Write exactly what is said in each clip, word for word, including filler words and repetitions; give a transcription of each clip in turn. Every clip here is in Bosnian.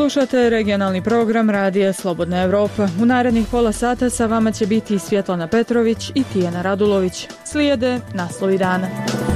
Slušate regionalni program Radija Slobodna Evropa. U narednih pola sata sa vama će biti Svjetlana Petrović i Tijana Radulović. Slijede naslovi dana.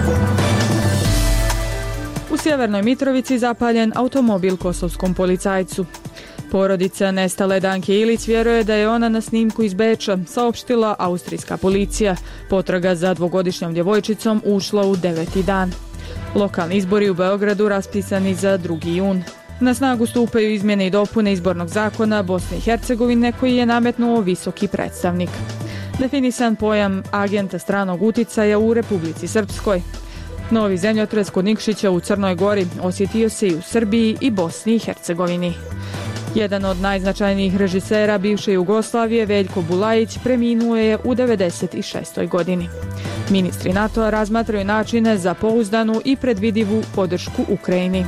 U Sjevernoj Mitrovici zapaljen automobil kosovskom policajcu. Porodica nestale Danke Ilić vjeruje da je ona na snimku iz Beča, saopštila austrijska policija. Potraga za dvogodišnjom djevojčicom ušla u deveti dan. Lokalni izbori u Beogradu raspisani za drugi jun. Na snagu stupaju izmjene i dopune izbornog zakona Bosne i Hercegovine koji je nametnuo visoki predstavnik. Definisan pojam agenta stranog uticaja u Republici Srpskoj. Novi zemljotres kod Nikšića u Crnoj Gori osjetio se i u Srbiji i Bosni i Hercegovini. Jedan od najznačajnijih režisera bivše Jugoslavije, Veljko Bulajić, preminuo je u devedeset šestoj godini. Ministri NATO-a razmatraju načine za pouzdanu i predvidivu podršku Ukrajini.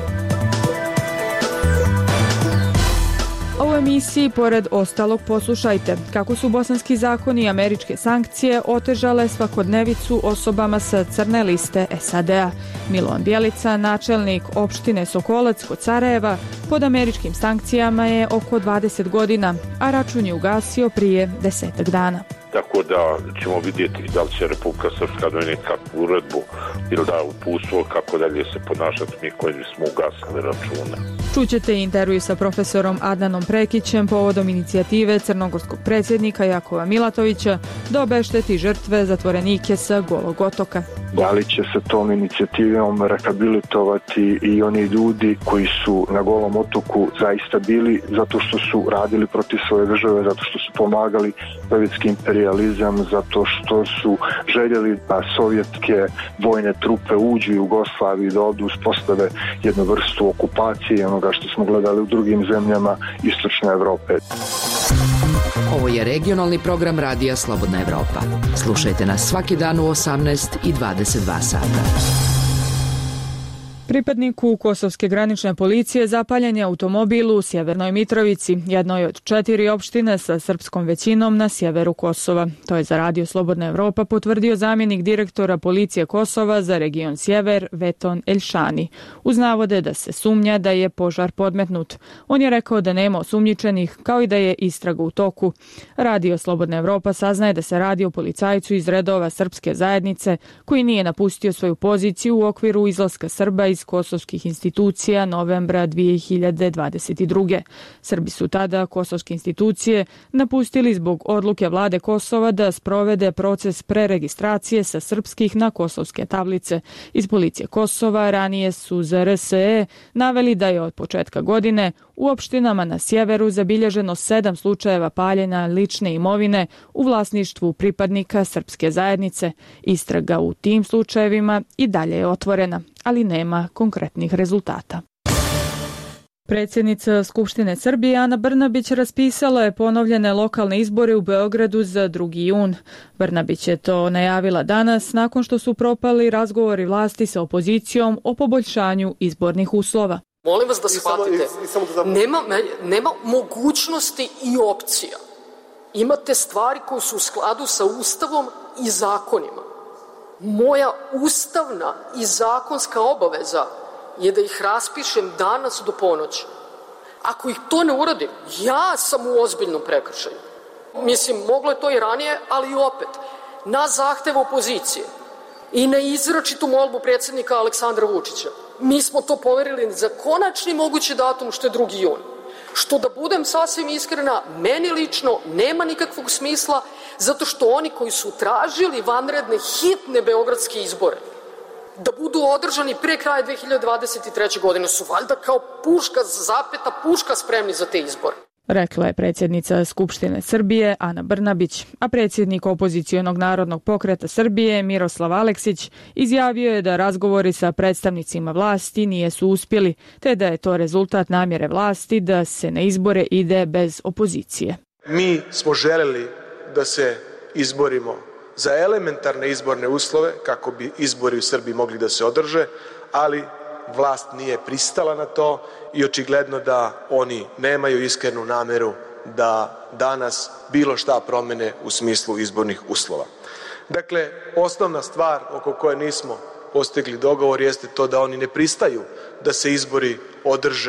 U emisiji pored ostalog poslušajte kako su bosanski zakoni i američke sankcije otežale svakodnevicu osobama sa crne liste S A D-a. Milovan Bjelica, načelnik opštine Sokolac kod Sarajeva, pod američkim sankcijama je oko dvadeset godina, a račun je ugasio prije desetak dana. Tako da ćemo vidjeti da li će Republika Srpska donijeti kakvu uredbu ili da uputstvo kako dalje se ponašati mi koji smo ugasili račune. Čućete intervju sa profesorom Adnanom Prekićem povodom inicijative crnogorskog predsjednika Jakova Milatovića da obešteti žrtve zatvorenike sa Golog otoka. Da li će se tom inicijativom rehabilitovati i oni ljudi koji su na Golom otoku zaista bili zato što su radili protiv svoje države, zato što su pomagali sovjetski imperijalizam, zato što su željeli da sovjetske vojne trupe uđu u Jugoslaviju, da ovdje uspostave jednu vrstu okupacije onoga što smo gledali u drugim zemljama istočne Evrope. Ovo je regionalni program Radija Slobodna Evropa. Slušajte nas svaki dan u osamnaest i dvadeset dva sata. Pripadniku kosovske granične policije zapaljen je automobil u Sjevernoj Mitrovici, jednoj od četiri opštine sa srpskom većinom na sjeveru Kosova. To je za Radio Slobodna Evropa potvrdio zamjenik direktora policije Kosova za region Sjever Veton Elšani, uz navode da se sumnja da je požar podmetnut. On je rekao da nema osumnjičenih, kao i da je istraga u toku. Radio Slobodna Evropa saznaje da se radi o policajcu iz redova srpske zajednice koji nije napustio svoju poziciju u okviru izlaska Srba iz kosovskih institucija novembra dvije hiljade dvadeset druge. Srbi su tada kosovske institucije napustili zbog odluke vlade Kosova da sprovede proces preregistracije sa srpskih na kosovske tablice. Iz policije Kosova ranije su za R S E naveli da je od početka godine u opštinama na sjeveru zabilježeno sedam slučajeva paljenja lične imovine u vlasništvu pripadnika srpske zajednice. Istraga u tim slučajevima i dalje je otvorena, ali nema konkretnih rezultata. Predsjednica Skupštine Srbije Ana Brnabić raspisala je ponovljene lokalne izbore u Beogradu za drugi jun. Brnabić je to najavila danas nakon što su propali razgovori vlasti sa opozicijom o poboljšanju izbornih uslova. Molim vas da shvatite, nema, nema mogućnosti i opcija. Imate stvari koje su u skladu sa Ustavom i zakonima. Moja ustavna i zakonska obaveza je da ih raspišem danas do ponoći. Ako ih to ne uradim, ja sam u ozbiljnom prekršaju. Mislim, moglo je to i ranije, ali i opet, na zahtev opozicije i na izračitu molbu predsjednika Aleksandra Vučića, mi smo to poverili za konačni mogući datum, što je drugi jun. Što, da budem sasvim iskrena, meni lično nema nikakvog smisla, zato što oni koji su tražili vanredne, hitne beogradske izbore da budu održani pre kraja dve hiljade dvadeset treće. godine su valjda kao puška, zapeta puška spremni za te izbore. Rekla je predsjednica Skupštine Srbije Ana Brnabić, a predsjednik opozicionog narodnog pokreta Srbije Miroslav Aleksić izjavio je da razgovori sa predstavnicima vlasti nisu uspjeli, te da je to rezultat namjere vlasti da se na izbore ide bez opozicije. Mi smo želeli da se izborimo za elementarne izborne uslove kako bi izbori u Srbiji mogli da se održe, ali vlast nije pristala na to i očigledno da oni nemaju iskrenu nameru da danas bilo šta promene u smislu izbornih uslova. Dakle, osnovna stvar oko koje nismo postigli dogovor jeste to da oni ne pristaju da se izbori održe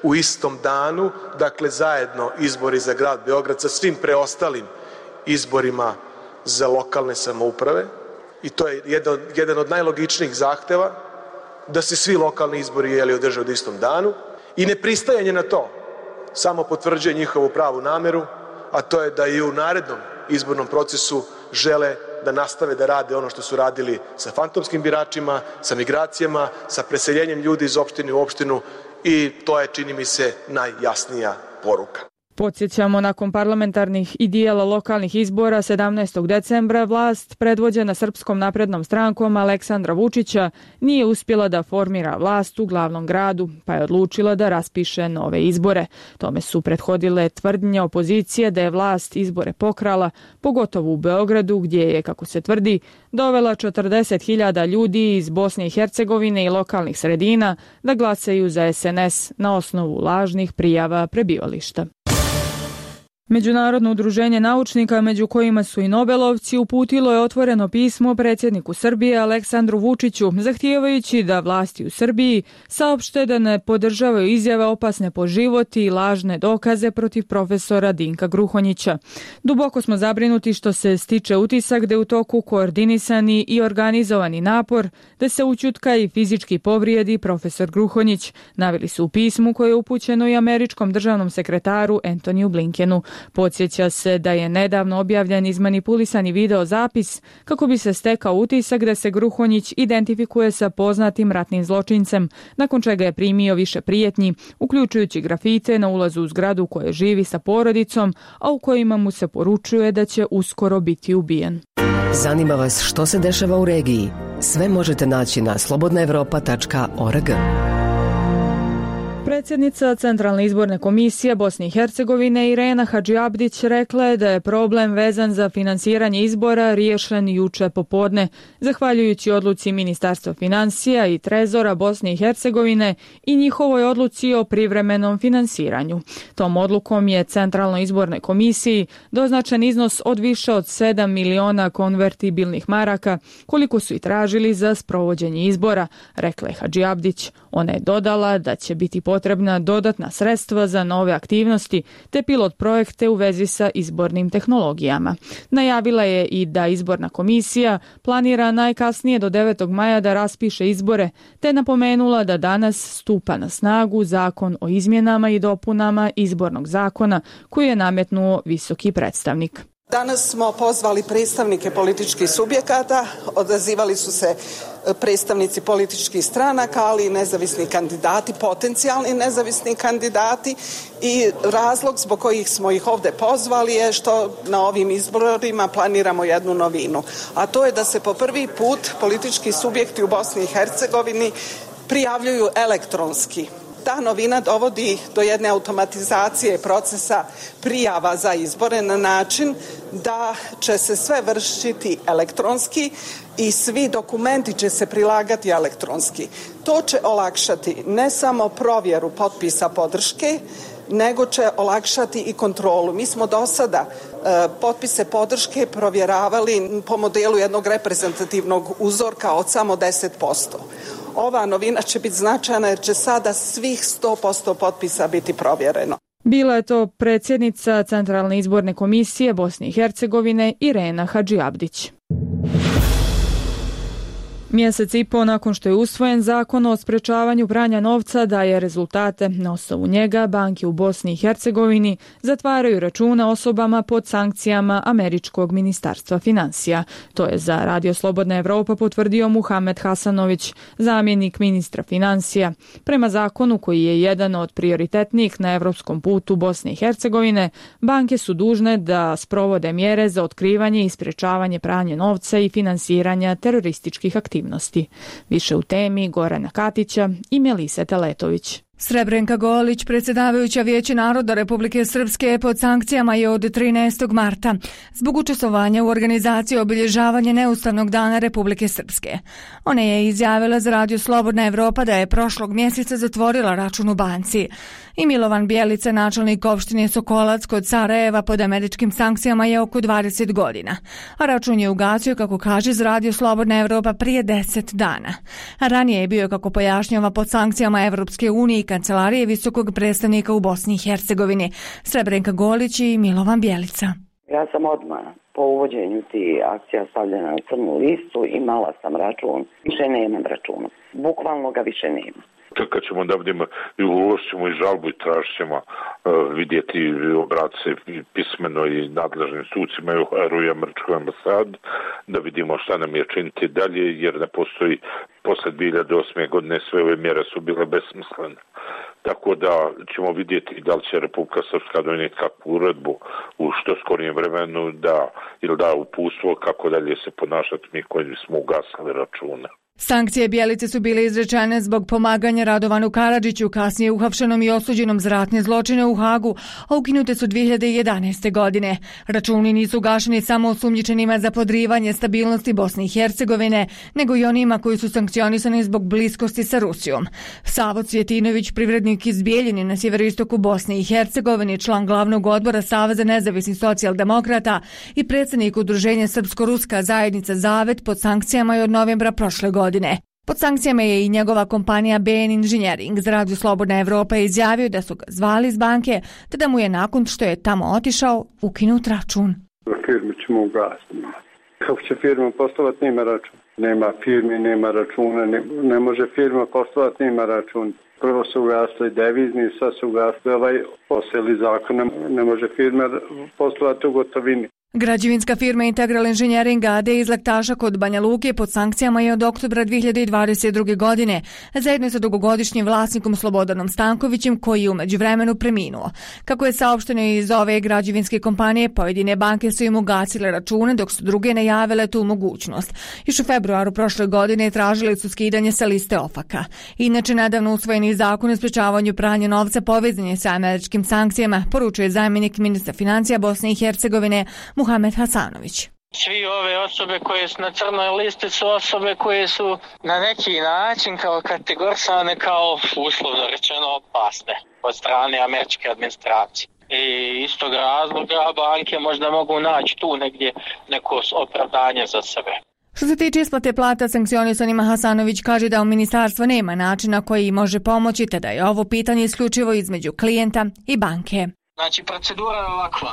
u istom danu, dakle zajedno izbori za grad Beograd sa svim preostalim izborima za lokalne samouprave, i to je jedan, jedan od najlogičnijih zahteva, da se svi lokalni izbori jeli održe u istom danu, i nepristajanje na to samo potvrđuje njihovu pravu nameru, a to je da i u narednom izbornom procesu žele da nastave da rade ono što su radili sa fantomskim biračima, sa migracijama, sa preseljenjem ljudi iz opštine u opštinu, i to je, čini mi se, najjasnija poruka. Podsjećamo, nakon parlamentarnih i dijela lokalnih izbora sedamnaestog decembra vlast predvođena Srpskom naprednom strankom Aleksandra Vučića nije uspjela da formira vlast u glavnom gradu, pa je odlučila da raspiše nove izbore. Tome su prethodile tvrdnje opozicije da je vlast izbore pokrala, pogotovo u Beogradu, gdje je, kako se tvrdi, dovela četrdeset hiljada ljudi iz Bosne i Hercegovine i lokalnih sredina da glasaju za es en es na osnovu lažnih prijava prebivališta. Međunarodno udruženje naučnika, među kojima su i Nobelovci, uputilo je otvoreno pismo predsjedniku Srbije Aleksandru Vučiću, zahtijevajući da vlasti u Srbiji saopšte da ne podržavaju izjave opasne po život i lažne dokaze protiv profesora Dinka Gruhonjića. Duboko smo zabrinuti što se stiče utisak da je u toku koordinisani i organizovani napor da se ućutka i fizički povrijedi profesor Gruhonjić, naveli su u pismu koje je upućeno i američkom državnom sekretaru Antoniju Blinkenu. Podsjeća se da je nedavno objavljen izmanipulisani video zapis kako bi se stekao utisak da se Gruhonjić identifikuje sa poznatim ratnim zločincem, nakon čega je primio više prijetnji, uključujući grafite na ulazu u zgradu u kojoj živi sa porodicom, a u kojima mu se poručuje da će uskoro biti ubijen. Zanima vas što se dešava u regiji? Sve možete naći na slobodna evropa tačka org. Predsjednica Centralne izborne komisije Bosne i Hercegovine Irena Hadžiabdić rekla je da je problem vezan za finansiranje izbora riješen juče popodne, zahvaljujući odluci Ministarstva financija i Trezora Bosne i Hercegovine i njihovoj odluci o privremenom finansiranju. Tom odlukom je Centralnoj izbornoj komisiji doznačen iznos od više od sedam miliona konvertibilnih maraka, koliko su i tražili za sprovođenje izbora, rekla je Hadžiabdić. Ona je dodala da će biti potrebna dodatna sredstva za nove aktivnosti te pilot projekte u vezi sa izbornim tehnologijama. Najavila je i da izborna komisija planira najkasnije do devetog maja da raspiše izbore, te napomenula da danas stupa na snagu zakon o izmjenama i dopunama izbornog zakona koji je nametnuo visoki predstavnik. Danas smo pozvali predstavnike političkih subjekata, odazivali su se predstavnici političkih stranaka, ali i nezavisni kandidati, potencijalni nezavisni kandidati, i razlog zbog kojih smo ih ovdje pozvali je što na ovim izborima planiramo jednu novinu, a to je da se po prvi put politički subjekti u Bosni i Hercegovini prijavljuju elektronski. Ta novina dovodi do jedne automatizacije procesa prijava za izbore na način da će se sve vršiti elektronski i svi dokumenti će se prilagati elektronski. To će olakšati ne samo provjeru potpisa podrške, nego će olakšati i kontrolu. Mi smo do sada e, potpise podrške provjeravali po modelu jednog reprezentativnog uzorka od samo deset posto. Ova novina će biti značajna jer će sada svih sto posto potpisa biti provjereno. Bila je to predsjednica Centralne izborne komisije Bosne i Hercegovine Irena Hadžiabdić. Mjesec i po nakon što je usvojen zakon o sprečavanju pranja novca daje rezultate. Na osnovu njega banke u Bosni i Hercegovini zatvaraju račune osobama pod sankcijama Američkog ministarstva financija. To je za Radio Slobodna Evropa potvrdio Muhamed Hasanović, zamjenik ministra financija. Prema zakonu, koji je jedan od prioritetnijih na evropskom putu Bosne i Hercegovine, banke su dužne da sprovode mjere za otkrivanje i sprečavanje pranja novca i finansiranja terorističkih aktivnosti. Više u temi Gorana Katića i Melise Teletović. Srebrenka Golić, predsjedavajuća Vijeća naroda Republike Srpske, pod sankcijama je od trinaestog marta zbog učestvovanja u organizaciji obilježavanja neustavnog dana Republike Srpske. Ona je izjavila za Radio Slobodna Evropa da je prošlog mjeseca zatvorila račun u banci. I Milovan Bjelica, načelnik opštine Sokolac kod Sarajeva, pod američkim sankcijama je oko dvadeset godina. A račun je ugasio, kako kaže za Radio Slobodna Evropa, prije deset dana. A ranije je bio, kako pojašnjava, pod sankcijama Evropske unije Kancelarije visokog predstavnika u Bosni i Hercegovini, Srebrenka Golić i Milovan Bjelica. Ja sam odmah po uvođenju ti akcija stavljena na crnu listu, imala sam račun, više nemam računa. Bukvalno ga više nema. Čekat ćemo da vidimo i uložit ćemo i žalbu i tražit ćemo uh, vidjeti obratce pismeno i nadležnim sucima i u H R u i američkoj ambasadi da vidimo šta nam je činiti dalje, jer ne postoji posle dvije hiljade osme. godine sve ove mjere su bile besmislene. Tako da ćemo vidjeti da li će Republika Srpska donijeti kakvu uredbu u što skorijem vremenu da, ili da uputstvo kako dalje se ponašati mi koji smo ugasili račune. Sankcije Bjelice su bile izrečene zbog pomaganja Radovanu Karadžiću, kasnije uhapšenom i osuđenom za ratne zločine u Hagu, a ukinute su dvije hiljade jedanaeste. godine. Računi nisu gašeni samo osumnjičenima za podrivanje stabilnosti Bosne i Hercegovine, nego i onima koji su sankcionisani zbog bliskosti sa Rusijom. Savo Cvjetinović, privrednik iz Bijeljine na sjeveroistoku Bosne i Hercegovine, član glavnog odbora Saveza nezavisnih socijaldemokrata i predsjednik udruženja Srpsko-ruska zajednica Zavet, pod sankcijama je od novembra prošle godine. godine. Pod sankcijama je i njegova kompanija B N Engineering. Za Radio Slobodna Evropa je izjavio da su ga zvali iz banke, te da mu je nakon što je tamo otišao ukinut račun. Firmu ćemo ugasiti. Kako će firma poslovati, nema račun. Nema firme, nema računa, ne, ne može firma poslovati, nema račun. Prvo su ugasili devizni, sad su ugasili ovaj poseli zakon, ne može firma poslovati u gotovini. Građevinska firma Integral Engineering A D iz Laktaša kod Banja Luke pod sankcijama je od oktobra dvije hiljade dvadeset druge. godine, zajedno sa dugogodišnjim vlasnikom Slobodanom Stankovićem, koji je u međuvremenu preminuo. Kako je saopšteno iz ove građevinske kompanije, pojedine banke su im ugasile račune, dok su druge najavile tu mogućnost. Još u februaru prošle godine tražili su skidanje sa liste ofaka. Inače, nedavno usvojeni zakon o sprečavanju pranja novca povezan je sa američkim sankcijama, poručuje zamjenik ministra financija Bosne i Hercegovine Muhamed Hasanović. Svi ove osobe koje su na crnoj listi su osobe koje su na neki način kao kategorisane kao uslovno rečeno opasne od strane američke administracije. I iz tog razloga banke možda mogu naći tu negdje neko opravdanje za sebe. Što se tiče isplate plata sankcionisanima, Hasanović kaže da u ministarstvo nema načina koji može pomoći, te da je ovo pitanje isključivo između klijenta i banke. Znači, procedura je ovakva.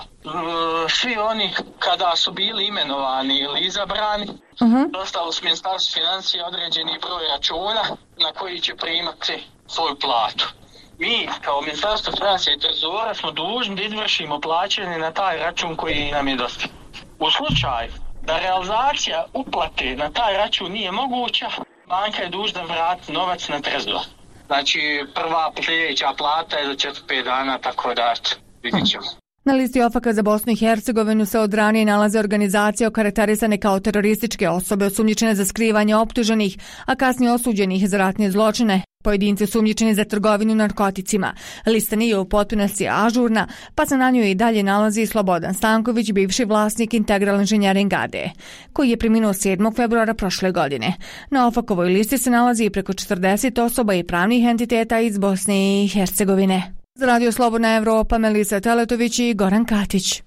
Svi oni kada su bili imenovani ili izabrani, uh-huh. dostali su ministarstvu financija određeni broj računa na koji će primati svoju platu. Mi, kao ministarstvo financija i trezora, smo dužni da izvršimo plaćanje na taj račun koji nam je dostavljen. U slučaju da realizacija uplate na taj račun nije moguća, banka je dužna vratiti novac na trezor. Znači, prva sljedeća plata je za četiri do pet dana, tako da vidjet ćemo. Na listi ofaka za Bosnu i Hercegovinu se od ranije nalaze organizacije okarakterisane kao terorističke osobe osumnjičene za skrivanje optuženih, a kasnije osuđenih za ratne zločine, pojedinci osumnjičeni za trgovinu narkoticima. Lista nije u potpunosti ažurna, pa se na njoj i dalje nalazi Slobodan Stanković, bivši vlasnik Integral Engineering A D, koji je preminuo sedmog februara prošle godine. Na ofakovoj listi se nalazi i preko četrdeset osoba i pravnih entiteta iz Bosne i Hercegovine. Za Radio Slobodna Evropa, Melisa Teletović i Goran Katić.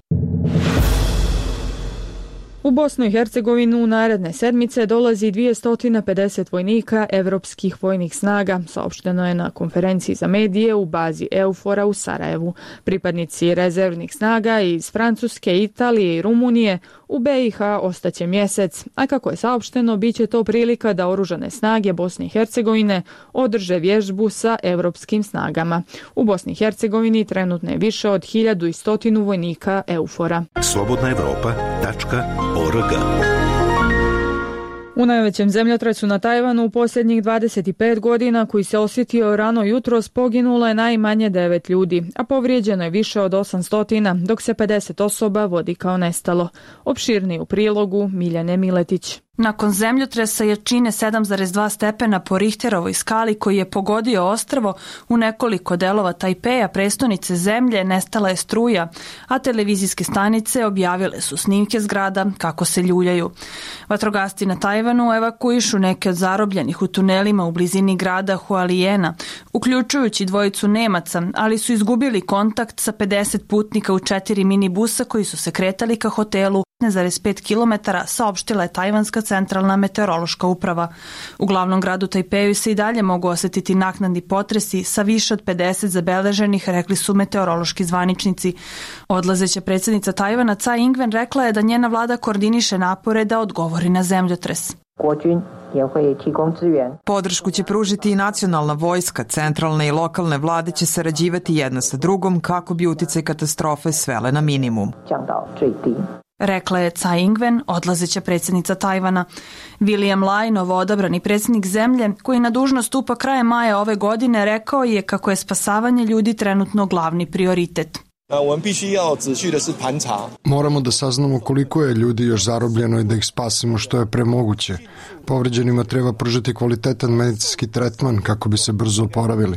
U Bosnu i Hercegovinu u naredne sedmice dolazi dvjesto pedeset vojnika evropskih vojnih snaga, saopšteno je na konferenciji za medije u bazi Eufora u Sarajevu. Pripadnici rezervnih snaga iz Francuske, Italije i Rumunije u B i H ostaće mjesec, a kako je saopšteno, bit će to prilika da oružane snage Bosne i Hercegovine održe vježbu sa evropskim snagama. U Bosni i Hercegovini trenutno je više od hiljadu i stotinu vojnika Eufora. Slobodna Evropa tačka org. U najvećem zemljotresu na Tajvanu u posljednjih dvadeset pet godina, koji se osjetio rano jutros, poginulo je najmanje devet ljudi, a povrijeđeno je više od osamsto, dok se pedeset osoba vodi kao nestalo. Opširniji u prilogu Miljane Miletić. Nakon zemljotresa jačine sedam zarez dva stepena po Richterovoj skali koji je pogodio ostrvo u nekoliko delova Tajpeja, prestonice zemlje, nestala je struja, a televizijske stanice objavile su snimke zgrada kako se ljuljaju. Vatrogasci na Tajvanu evakuišu neke od zarobljenih u tunelima u blizini grada Hualijena, uključujući dvojicu Nemaca, ali su izgubili kontakt sa pedeset putnika u četiri minibusa koji su se kretali ka hotelu devetnaest zarez pet kilometara, saopštila je Tajvanska centralna meteorološka uprava. U glavnom gradu Tajpeju se i dalje mogu osetiti naknadni potresi sa više od pedeset zabeleženih, rekli su meteorološki zvaničnici. Odlazeća predsjednica Tajvana Tsai Ing-wen rekla je da njena vlada koordiniše napore da odgovori na zemljotres. Podršku će pružiti i nacionalna vojska, centralne i lokalne vlade će sarađivati jedna sa drugom kako bi uticaj katastrofe svele na minimum. Rekla je Tsai Ing-wen, odlazeća predsjednica Tajvana. William Lai, novoodabrani predsjednik zemlje, koji na dužnost stupa krajem maja ove godine, rekao je kako je spasavanje ljudi trenutno glavni prioritet. Moramo da saznamo koliko je ljudi još zarobljeno i da ih spasimo što je pre moguće. Povređenima treba pružiti kvalitetan medicinski tretman kako bi se brzo oporavili.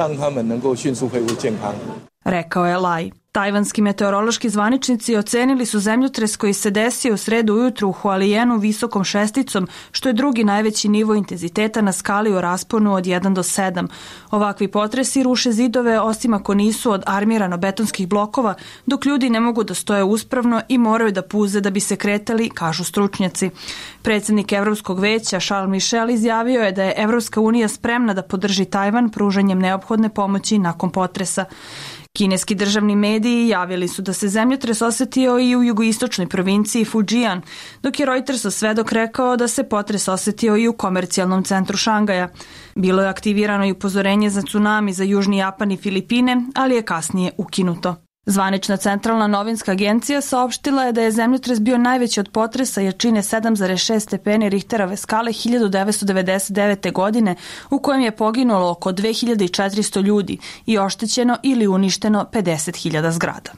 Rekao je Lai. Tajvanski meteorološki zvaničnici ocenili su zemljotres koji se desio u sredu ujutru u Hualijenu visokom šesticom, što je drugi najveći nivo intenziteta na skali u rasponu od jedan do sedam. Ovakvi potresi ruše zidove, osim ako nisu od armirano-betonskih blokova, dok ljudi ne mogu da stoje uspravno i moraju da puze da bi se kretali, kažu stručnjaci. Predsjednik Evropskog veća Charles Michel izjavio je da je Evropska unija spremna da podrži Tajvan pružanjem neophodne pomoći nakon potresa. Kineski državni mediji javili su da se zemljotres osetio i u jugoistočnoj provinciji Fujian, dok je Reuters svedok rekao da se potres osetio i u komercijalnom centru Šangaja. Bilo je aktivirano i upozorenje za tsunami za Južni Japan i Filipine, ali je kasnije ukinuto. Zvanična centralna novinska agencija saopštila je da je zemljotres bio najveći od potresa jačine sedam zarez šest stepeni Richterove skale hiljadu devetsto devedeset devete. godine, u kojem je poginulo oko dve hiljade četiristo ljudi i oštećeno ili uništeno pedeset hiljada zgrada.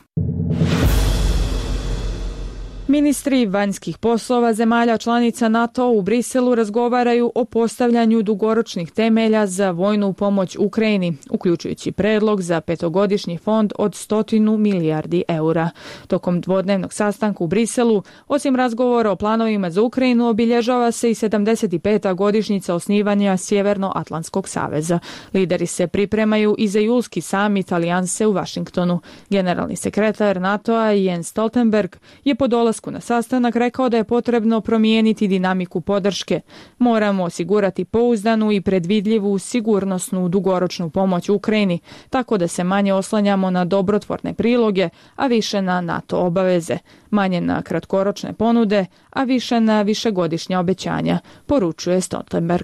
Ministri vanjskih poslova zemalja članica NATO u Briselu razgovaraju o postavljanju dugoročnih temelja za vojnu pomoć Ukrajini, uključujući predlog za petogodišnji fond od stotinu milijardi eura. Tokom dvodnevnog sastanka u Briselu, osim razgovora o planovima za Ukrajinu, obilježava se i sedamdeset peta godišnjica osnivanja Sjevernoatlantskog saveza. Lideri se pripremaju i za julski samit alijanse u Vašingtonu. Generalni sekretar NATO-a Jens Stoltenberg je po dolasku na sastanak rekao da je potrebno promijeniti dinamiku podrške. Moramo osigurati pouzdanu i predvidljivu sigurnosnu dugoročnu pomoć Ukrajini, tako da se manje oslanjamo na dobrotvorne priloge, a više na NATO obaveze, manje na kratkoročne ponude, a više na višegodišnja obećanja, poručuje Stoltenberg.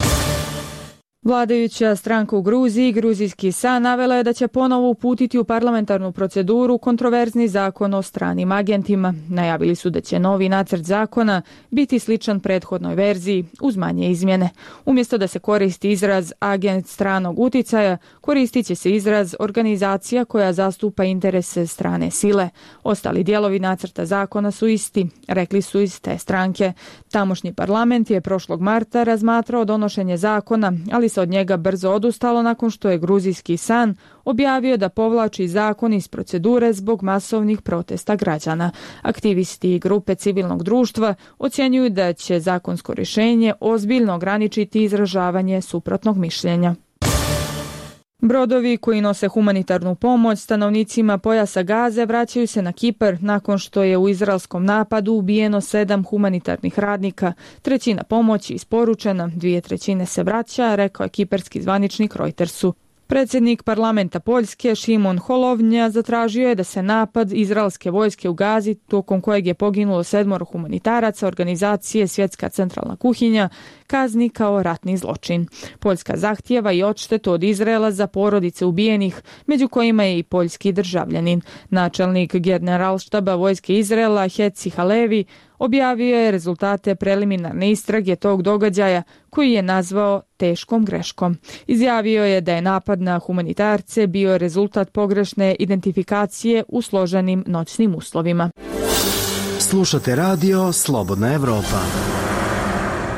Vladajuća stranka u Gruziji, Gruzijski san, navela je da će ponovo uputiti u parlamentarnu proceduru kontroverzni zakon o stranim agentima. Najavili su da će novi nacrt zakona biti sličan prethodnoj verziji uz manje izmjene. Umjesto da se koristi izraz agent stranog uticaja, koristit će se izraz organizacija koja zastupa interese strane sile. Ostali dijelovi nacrta zakona su isti, rekli su iz te stranke. Tamošnji parlament je prošlog marta razmatrao donošenje zakona, ali se od njega brzo odustalo nakon što je Gruzijski san objavio da povlači zakon iz procedure zbog masovnih protesta građana. Aktivisti i grupe civilnog društva ocjenjuju da će zakonsko rješenje ozbiljno ograničiti izražavanje suprotnog mišljenja. Brodovi koji nose humanitarnu pomoć stanovnicima pojasa Gaze vraćaju se na Kipar nakon što je u izraelskom napadu ubijeno sedam humanitarnih radnika. Trećina pomoći isporučena, dvije trećine se vraća, rekao je kiparski zvaničnik Reutersu. Predsjednik parlamenta Poljske Šimon Holovnja zatražio je da se napad izraelske vojske u Gazi, tokom kojeg je poginulo sedmoro humanitaraca organizacije Svjetska centralna kuhinja, kazni kao ratni zločin. Poljska zahtijeva i odštetu od Izraela za porodice ubijenih, među kojima je i poljski državljanin. Načelnik generalštaba vojske Izraela Herzi Halevi objavio je rezultate preliminarne istrage tog događaja koji je nazvao teškom greškom. Izjavio je da je napad na humanitarce bio rezultat pogrešne identifikacije u složenim noćnim uslovima. Slušate radio Slobodna Evropa.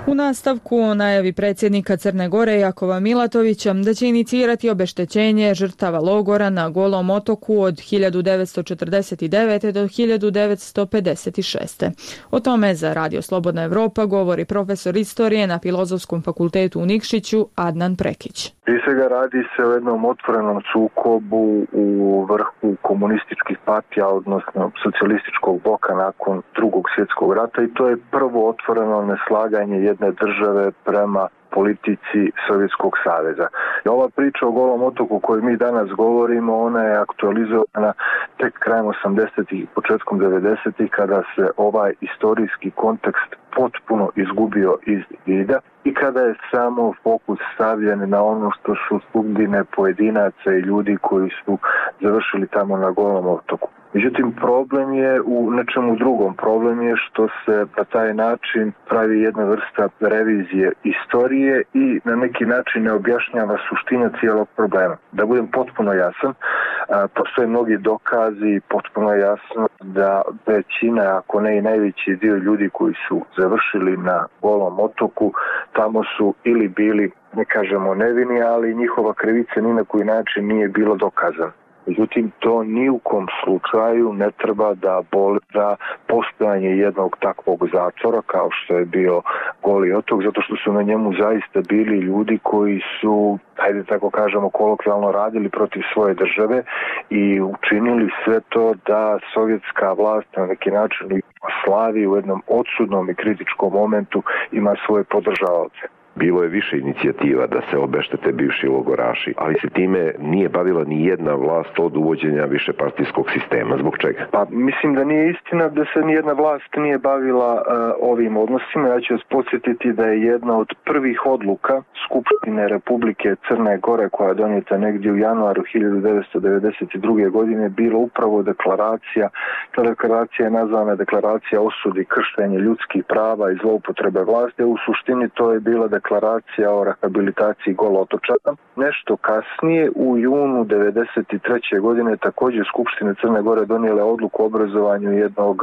U nastavku o najavi predsjednika Crne Gore Jakova Milatovića da će inicirati obeštećenje žrtava logora na Golom otoku od hiljadu devetsto četrdeset devete. do hiljadu devetsto pedeset šeste. O tome za Radio Slobodna Evropa govori profesor istorije na Filozofskom fakultetu u Nikšiću Adnan Prekić. Prije svega radi se o jednom otvorenom sukobu u vrhu komunističkih partija, odnosno socijalističkog bloka nakon drugog svjetskog rata, i to je prvo otvoreno neslaganje jedne države prema politici Sovjetskog saveza. I ova priča o Golom otoku o kojoj mi danas govorimo, ona je aktualizovana tek krajem osamdesetih i početkom devedesetih kada se ovaj istorijski kontekst potpuno izgubio iz vida i kada je samo fokus stavljen na ono što su sudbine pojedinaca i ljudi koji su završili tamo na Golom otoku. Međutim, problem je u nečemu drugom. Problem je što se na taj način pravi jedna vrsta revizije istorije i na neki način ne objašnjava suština cijelog problema. Da budem potpuno jasan, postoje mnogi dokazi i potpuno je jasno da većina, ako ne i najveći dio ljudi koji su završili na Golom otoku, tamo su ili bili, ne kažemo nevini, ali njihova krivica ni na koji način nije bilo dokazana. Međutim, to ni u kom slučaju ne treba da boli za postojanje jednog takvog zatvora kao što je bio Goli otok, zato što su na njemu zaista bili ljudi koji su, hajde tako kažemo, kolokvijalno radili protiv svoje države i učinili sve to da sovjetska vlast na neki način u Jugoslaviji u jednom odsudnom i kritičkom momentu ima svoje podržavaoce. Bilo je više inicijativa da se obeštete bivši logoraši, ali se time nije bavila ni jedna vlast od uvođenja višepartijskog sistema. Zbog čega? Pa mislim da nije istina da se nijedna vlast nije bavila uh, ovim odnosima. Ja ću vas podsjetiti da je jedna od prvih odluka Skupštine Republike Crne Gore, koja je donijeta negdje u januaru hiljadu devetsto devedeset druge. godine, bila upravo deklaracija. Ta deklaracija je nazvana deklaracija osudi kršenja ljudskih prava i zloupotrebe vlasti. U suštini to je bila deklaracija deklaracija o rehabilitaciji Golotočana. Nešto kasnije, u junu devedeset treće. godine, također Skupština Crne Gore donijela odluku o obrazovanju jednog,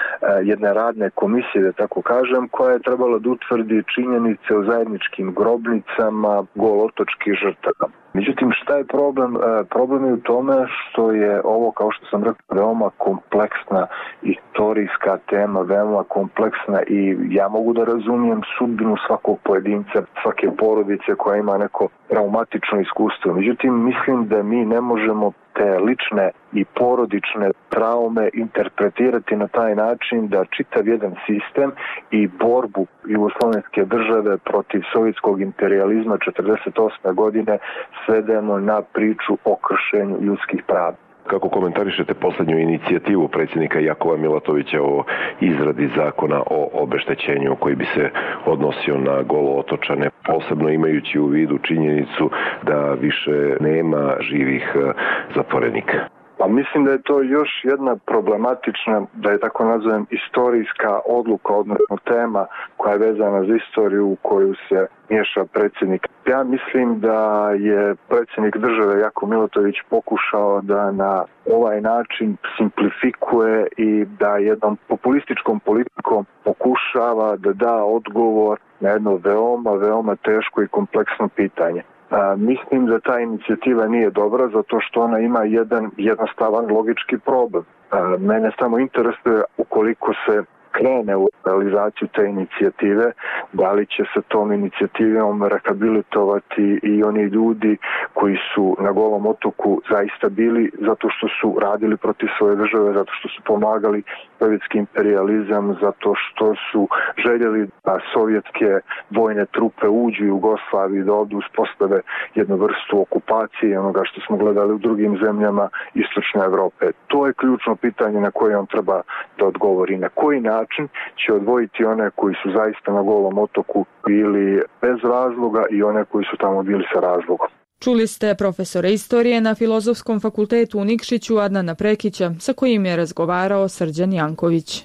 jedne radne komisije, da tako kažem, koja je trebala da utvrdi činjenice o zajedničkim grobnicama golotočkih žrtava. Međutim, šta je problem? Problem je u tome što je ovo, kao što sam rekao, veoma kompleksna istorijska tema, veoma kompleksna i ja mogu da razumijem sudbinu svakog pojedinca, svake porodice koja ima neko traumatično iskustvo. Međutim, mislim da mi ne možemo te lične i porodične traume interpretirati na taj način da čitav jedan sistem i borbu jugoslovenske države protiv sovjetskog imperializma četrdeset osme. godine svedemo na priču o kršenju ljudskih prava. Kako komentarišete posljednju inicijativu predsjednika Jakova Milatovića o izradi zakona o obeštećenju koji bi se odnosio na Golootočane, posebno imajući u vidu činjenicu da više nema živih zatvorenika? Pa mislim da je to još jedna problematična, da je tako nazovem, istorijska odluka, odnosno tema koja je vezana za istoriju u koju se miješa predsjednik. Ja mislim da je predsjednik države Jakov Milatović pokušao da na ovaj način simplifikuje i da jednom populističkom politikom pokušava da da odgovor na jedno veoma, veoma teško i kompleksno pitanje. A, mislim da ta inicijativa nije dobra zato što ona ima jedan jednostavan logički problem. A, mene samo interesuje ukoliko se krene u realizaciju te inicijative, da li će se tom inicijativom rehabilitovati i oni ljudi koji su na Golom otoku zaista bili zato što su radili protiv svoje države, zato što su pomagali sovjetski imperializam, zato što su željeli da sovjetske vojne trupe uđu u Jugoslaviju, da ovdje uspostave jednu vrstu okupacije, onoga što smo gledali u drugim zemljama Istočne Evrope. To je ključno pitanje na koje on treba da odgovori. Na koji način će odvojiti one koji su zaista na Golom otoku bili bez razloga i one koji su tamo bili sa razlogom. Čuli ste profesora istorije na Filozofskom fakultetu u Nikšiću Adnana Prekića, sa kojim je razgovarao Srđan Janković.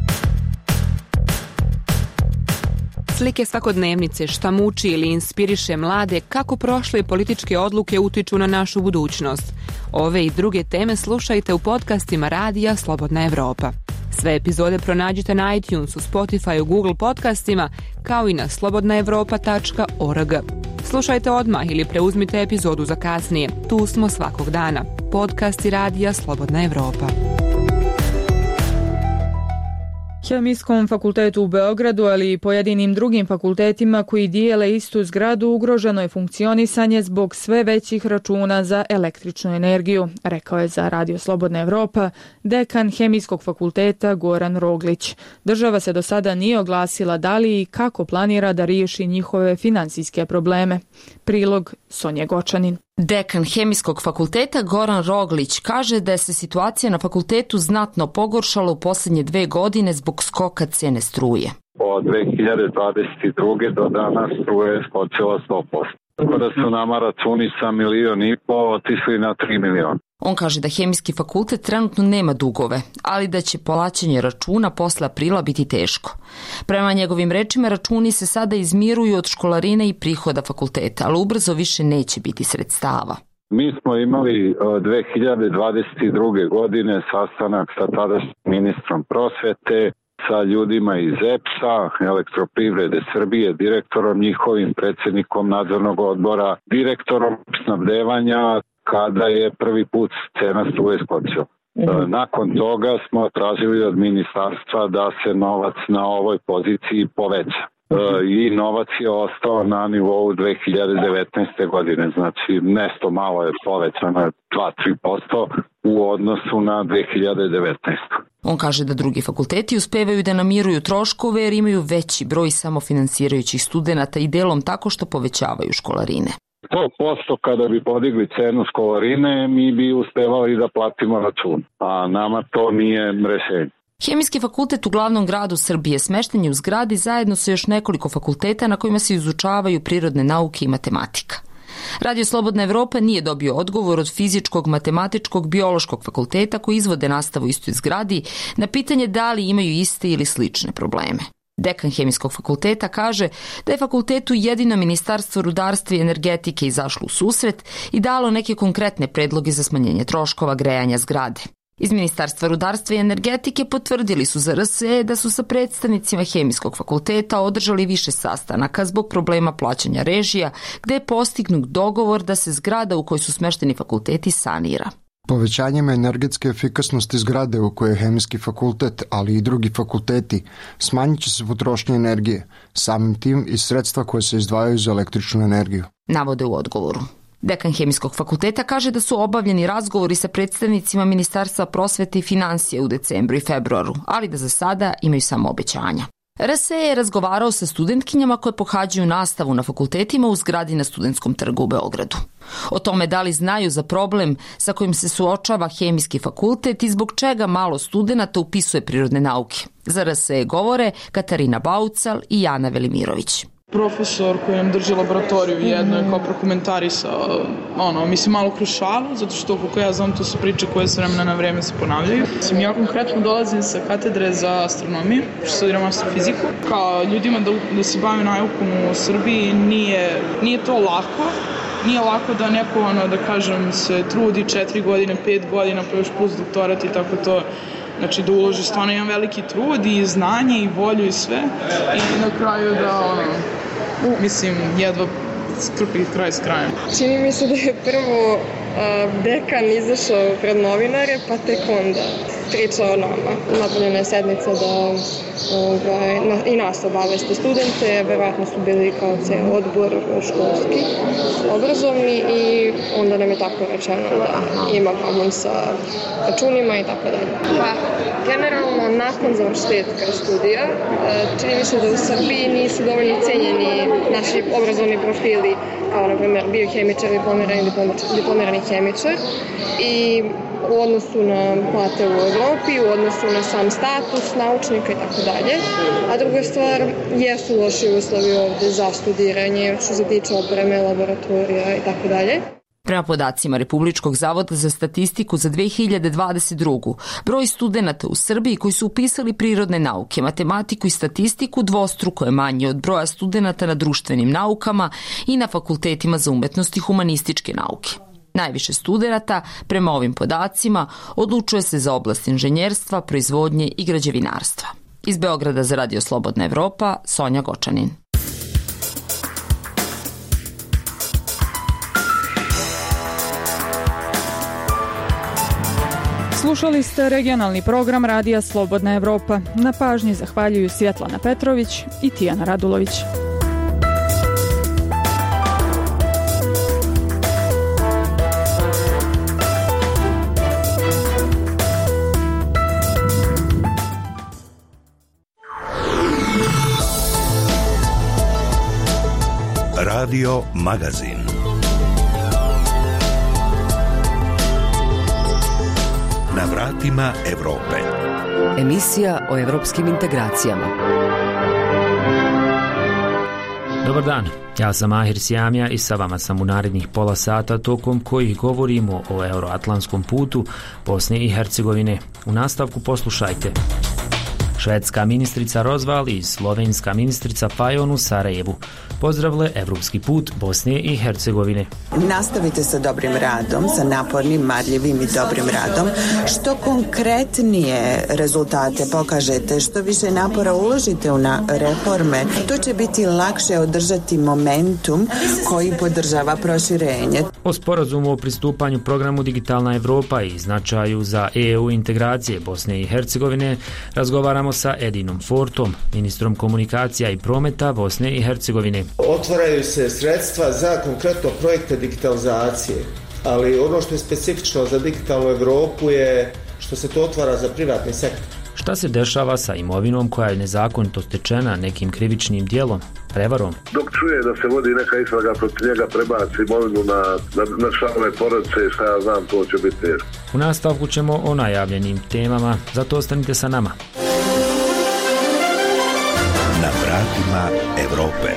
Slike svakodnevnice, šta muči ili inspiriše mlade, kako prošle političke odluke utiču na našu budućnost. Ove i druge teme slušajte u podcastima Radija Slobodna Evropa. Sve epizode pronađite na iTunesu, Spotifyu, Google podcastima, kao i na slobodna evropa tačka org. Slušajte odmah ili preuzmite epizodu za kasnije. Tu smo svakog dana. Podcast i radija Slobodna Evropa. Hemijskom fakultetu u Beogradu, ali i pojedinim drugim fakultetima koji dijele istu zgradu, ugroženo je funkcionisanje zbog sve većih računa za električnu energiju, rekao je za Radio Slobodna Evropa dekan Hemijskog fakulteta Goran Roglić. Država se do sada nije oglasila da li i kako planira da riješi njihove finansijske probleme. Prilog Sonje Gočanin. Dekan Hemijskog fakulteta Goran Roglić kaže da je se situacija na fakultetu znatno pogoršala u posljednje dve godine zbog skoka cene struje. Od dve hiljade dvadeset druge do danas struje je skočila sto posto. Tako da su nama računi sa milion i po otišli na tri miliona. On kaže da Hemijski fakultet trenutno nema dugove, ali da će plaćanje računa posle aprila biti teško. Prema njegovim rečima, računi se sada izmiruju od školarine i prihoda fakulteta, ali ubrzo više neće biti sredstava. Mi smo imali dve hiljade dvadeset druge. godine sastanak sa tadašnjim ministrom prosvete, sa ljudima iz E P S-a, Elektroprivrede Srbije, direktorom njihovim, predsjednikom nadzornog odbora, direktorom snabdevanja, kada je prvi put cena struje skočila. Nakon toga smo tražili od ministarstva da se novac na ovoj poziciji poveća. I novac je ostao na nivou dve hiljade devetnaeste. godine, znači nešto malo je povećano, dva do tri posto u odnosu na dve hiljade devetnaestu. On kaže da drugi fakulteti uspevaju da namiruju troškove jer imaju veći broj samofinansirajućih studenata i delom tako što povećavaju školarine. sto posto kada bi podigli cenu školarine, mi bi uspevali da platimo račun, a nama to nije rešenje. Hemijski fakultet u glavnom gradu Srbije smešten je u zgradi zajedno sa još nekoliko fakulteta na kojima se izučavaju prirodne nauke i matematika. Radio Slobodna Evropa nije dobio odgovor od fizičkog, matematičkog, biološkog fakulteta koji izvode nastavu u istoj zgradi na pitanje da li imaju iste ili slične probleme. Dekan Hemijskog fakulteta kaže da je fakultetu jedino Ministarstvo rudarstva i energetike izašlo u susret i dalo neke konkretne predloge za smanjenje troškova grejanja zgrade. Iz Ministarstva rudarstva i energetike potvrdili su za R S E da su sa predstavnicima Hemijskog fakulteta održali više sastanaka zbog problema plaćanja režija, gde je postignut dogovor da se zgrada u kojoj su smešteni fakulteti sanira. Povećanjem energetske efikasnosti zgrade u kojoj je Hemijski fakultet, ali i drugi fakulteti, smanjit će se potrošnja energije, samim tim i sredstva koje se izdvajaju za električnu energiju. Navode u odgovoru. Dekan Hemijskog fakulteta kaže da su obavljeni razgovori sa predstavnicima Ministarstva prosvete i financije u decembru i februaru, ali da za sada imaju samo obećanja. R S E je razgovarao sa studentkinjama koje pohađaju nastavu na fakultetima u zgradi na Studentskom trgu u Beogradu. O tome da li znaju za problem sa kojim se suočava Hemijski fakultet i zbog čega malo studenata upisuje prirodne nauke. Za R S E govore Katarina Baucal i Jana Velimirović. Profesor koji nam drži laboratoriju jedno je kao prokomentarisao, ono, mislim, malo kroz šalu, zato što, kako ja znam, to su priče koje s vremena na vreme se ponavljaju. Mislim, ja konkretno dolazim sa katedre za astronomiju, što studiram astrofiziku. Kao ljudima da, da se bavim naukom u Srbiji nije, nije to lako. Nije lako da neko, ono, da kažem, se trudi četiri godine, pet godina, pa još plus doktorat i tako to. Znači da uloži stvarno jedan veliki trud i znanje i volju i sve. I na kraju da, ono, mislim, jedva skrpi kraj s krajem. Čini mi se da je prvo uh, dekan izašao pred novinare, pa tek onda priča o nama. Napravljena je sednica da ovaj, na, i nas obaveste studente, verovatno su bili kao cijel odbor školski, obrazovni i onda nam je tako rečeno da ima problem sa računima i tako dalje. Pa, generalno, nakon završetka studija, čini mi se da u Srbiji nisu dovoljno cenjeni naši obrazovni profili, kao na primjer biohemičar, diplomirani, diplomirani hemičar i u odnosu na plate u Evropi, u odnosu na sam status naučnika i tako dalje. A druga stvar, jesu loši uslovi ovde za studiranje, što se tiče opreme, laboratorija i tako dalje. Prema podacima Republičkog zavoda za statistiku za dve hiljade dvadeset drugu. broj studenata u Srbiji koji su upisali prirodne nauke, matematiku i statistiku dvostruko je manji od broja studenata na društvenim naukama i na fakultetima za umetnost i humanističke nauke. Najviše studenata, prema ovim podacima, odlučuje se za oblast inženjerstva, proizvodnje i građevinarstva. Iz Beograda za Radio Slobodna Evropa, Sonja Gočanin. Slušali ste regionalni program Radija Slobodna Evropa. Na pažnji zahvaljuju Svjetlana Petrović i Tijana Radulović. Radio Magazin. Na vratima Evrope. Emisija o evropskim integracijama. Dobar dan, ja sam Ahir Sjamija i sa vama sam u narednih pola sata tokom kojih govorimo o euroatlantskom putu Bosne i Hercegovine. U nastavku poslušajte. Švedska ministrica Rozval i slovenska ministrica Fajon u Sarajevu pozdravile evropski put Bosne i Hercegovine. Nastavite sa dobrim radom, sa napornim, marljivim i dobrim radom. Što konkretnije rezultate pokažete, što više napora uložite u na reforme, to će biti lakše održati momentum koji podržava proširenje. O sporazumu o pristupanju programu Digitalna Evropa i značaju za E U integracije Bosne i Hercegovine razgovaramo sa Edinom Fortom, ministrom komunikacija i prometa Bosne i Hercegovine. Otvaraju se sredstva za konkretno projekte digitalizacije, ali ono što je specifično za digitalnu Evropu je što se to otvara za privatni sektor. Šta se dešava sa imovinom koja je nezakonito stečena nekim krivičnim dijelom, prevarom? Dok čuje da se vodi neka istraga protiv njega, prebaci imovinu na, na, na članove porodice i šta ja znam, to će biti teško. U nastavku ćemo o najavljenim temama, zato ostanite sa nama. Na vratima Evrope.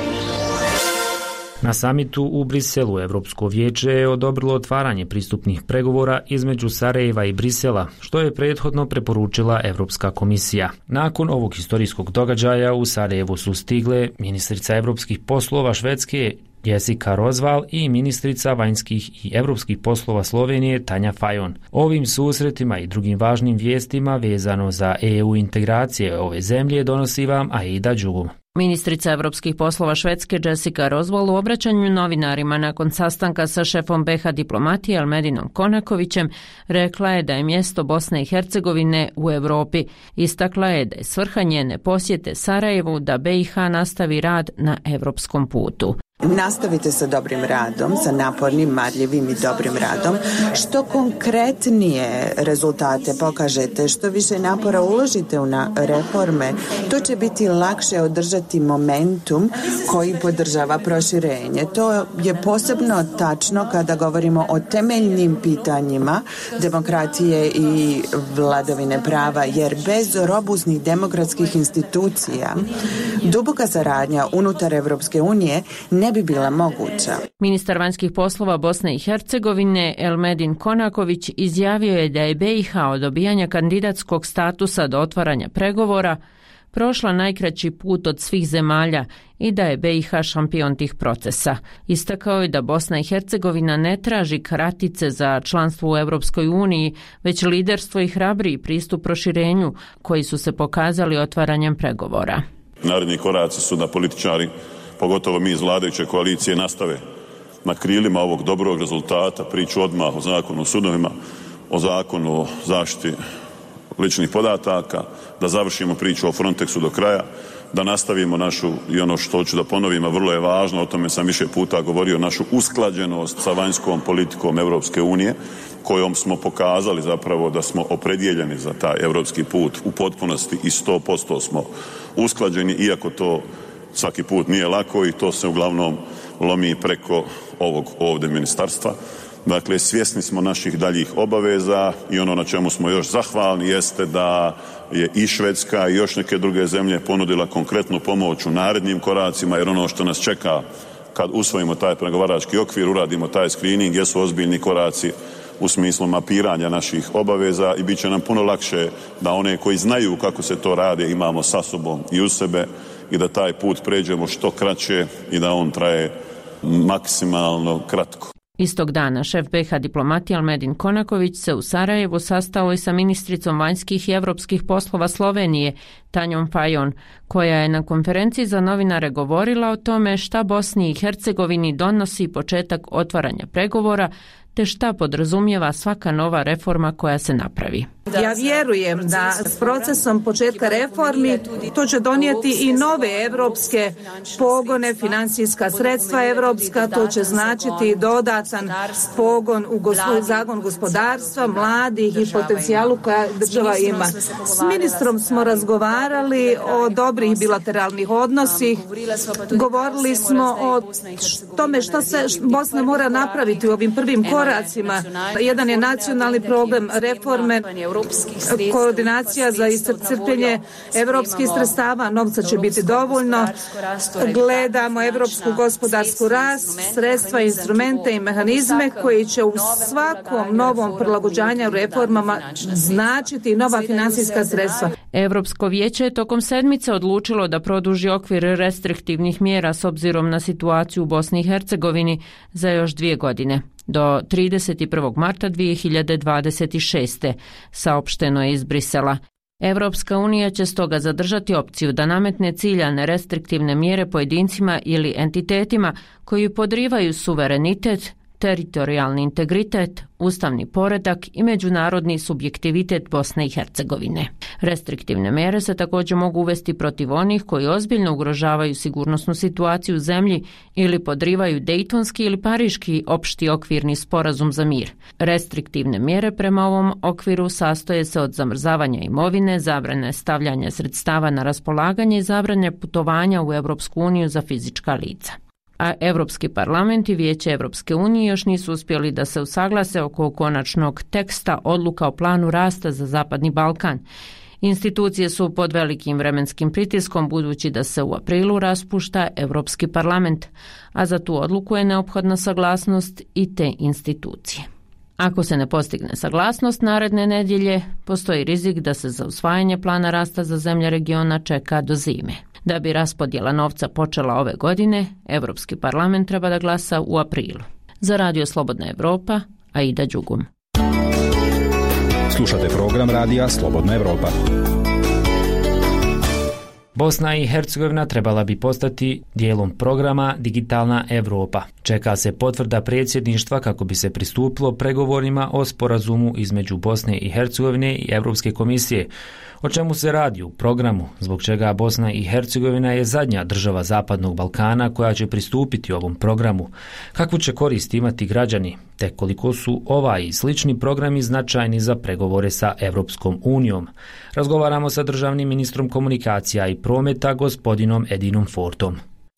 Na samitu u Briselu Evropsko vijeće je odobrilo otvaranje pristupnih pregovora između Sarajeva i Brisela, što je prethodno preporučila Evropska komisija. Nakon ovog historijskog događaja u Sarajevu su stigle ministrica evropskih poslova Švedske Jessica Rozval i ministrica vanjskih i evropskih poslova Slovenije Tanja Fajon. Ovim susretima i drugim važnim vijestima vezano za E U integracije ove zemlje donosi vam Aida Đugum. Ministrica evropskih poslova Švedske Jessica Rozval u obraćanju novinarima nakon sastanka sa šefom B H diplomatije Elmedinom Konakovićem rekla je da je mjesto Bosne i Hercegovine u Europi. Istakla je da je svrha njene posjete Sarajevu da B i H nastavi rad na evropskom putu. Nastavite sa dobrim radom, sa napornim, marljivim i dobrim radom. Što konkretnije rezultate pokažete, što više napora uložite u na reforme, to će biti lakše održati momentum koji podržava proširenje. To je posebno tačno kada govorimo o temeljnim pitanjima demokratije i vladavine prava, jer bez robustnih demokratskih institucija duboka saradnja unutar Evropske unije ne bi bila moguća. Ministar vanjskih poslova Bosne i Hercegovine Elmedin Konaković izjavio je da je B i H od dobijanja kandidatskog statusa do otvaranja pregovora prošla najkraći put od svih zemalja i da je B i H šampion tih procesa. Istakao je da Bosna i Hercegovina ne traži kratice za članstvo u Europskoj uniji, već liderstvo i hrabriji pristup proširenju koji su se pokazali otvaranjem pregovora. Naredni koraci su da političari, pogotovo mi iz vladajuće koalicije, nastave na krilima ovog dobrog rezultata priču odmah o zakonu o sudovima, o zakonu o zaštiti ličnih podataka, da završimo priču o Frontexu do kraja, da nastavimo našu, i ono što hoću da ponovim, a vrlo je važno, o tome sam više puta govorio, našu usklađenost sa vanjskom politikom Europske unije, kojom smo pokazali zapravo da smo opredjeljeni za taj europski put u potpunosti i sto posto smo usklađeni, iako to svaki put nije lako i to se uglavnom lomi preko ovog ovdje ministarstva. Dakle, svjesni smo naših daljih obaveza i ono na čemu smo još zahvalni jeste da je i Švedska i još neke druge zemlje ponudila konkretnu pomoć u narednim koracima, jer ono što nas čeka kad usvojimo taj pregovarački okvir, uradimo taj screening, jesu ozbiljni koraci u smislu mapiranja naših obaveza i bit će nam puno lakše da one koji znaju kako se to radi imamo sa sobom i uz sebe i da taj put pređemo što kraće i da on traje maksimalno kratko. Istog dana šef B H diplomatije Elmedin Konaković se u Sarajevu sastao i sa ministricom vanjskih i evropskih poslova Slovenije Tanjom Fajon, koja je na konferenciji za novinare govorila o tome šta Bosni i Hercegovini donosi početak otvaranja pregovora te šta podrazumijeva svaka nova reforma koja se napravi. Ja vjerujem da s procesom početka reformi to će donijeti i nove evropske pogone, financijska sredstva evropska, to će značiti dodatan pogon u gos- zagon gospodarstva, mladih i potencijalu koja država ima. S ministrom smo razgovarali o dobrih bilateralnih odnosih, govorili smo o tome što se Bosna mora napraviti u ovim prvim koracima. Jedan je nacionalni problem reforme, koordinacija za iscrpljenje evropskih sredstava, novca će biti dovoljno. Gledamo evropsku gospodarsku rast, sredstva, instrumente i mehanizme koji će u svakom novom prilagođanju reformama značiti nova financijska sredstva. Europsko vijeće je tokom sedmice odlučilo da produži okvir restriktivnih mjera s obzirom na situaciju u Bosni i Hercegovini za još dvije godine. Do trideset prvog marta dvije hiljade dvadeset šeste. saopšteno je iz Brisela. Europska unija će stoga zadržati opciju da nametne ciljane restriktivne mjere pojedincima ili entitetima koji podrivaju suverenitet, teritorijalni integritet, ustavni poredak i međunarodni subjektivitet Bosne i Hercegovine. Restriktivne mjere se također mogu uvesti protiv onih koji ozbiljno ugrožavaju sigurnosnu situaciju u zemlji ili podrivaju Dejtonski ili Pariški opšti okvirni sporazum za mir. Restriktivne mjere prema ovom okviru sastoje se od zamrzavanja imovine, zabrane stavljanja sredstava na raspolaganje i zabrane putovanja u Europsku uniju za fizička lica. A Europski parlament i Vijeće Europske unije još nisu uspjeli da se usaglase oko konačnog teksta odluka o planu rasta za Zapadni Balkan. Institucije su pod velikim vremenskim pritiskom budući da se u aprilu raspušta Europski parlament, a za tu odluku je neophodna saglasnost i te institucije. Ako se ne postigne saglasnost naredne nedjelje, postoji rizik da se za usvajanje plana rasta za zemlje regiona čeka do zime. Da bi raspodjela novca počela ove godine, Europski parlament treba da glasa u aprilu. Za Radio Slobodna Evropa, Aida Đugum. Slušate program Radija Slobodna Evropa. Bosna i Hercegovina trebala bi postati dijelom programa Digitalna Evropa. Čeka se potvrda predsjedništva kako bi se pristupilo pregovorima o sporazumu između Bosne i Hercegovine i Europske komisije. O čemu se radi u programu, zbog čega Bosna i Hercegovina je zadnja država Zapadnog Balkana koja će pristupiti ovom programu, kakvu će korist imati građani, te koliko su ovaj i slični programi značajni za pregovore sa Europskom unijom. Razgovaramo sa državnim ministrom komunikacija i prometa, gospodinom Edinom Fortom.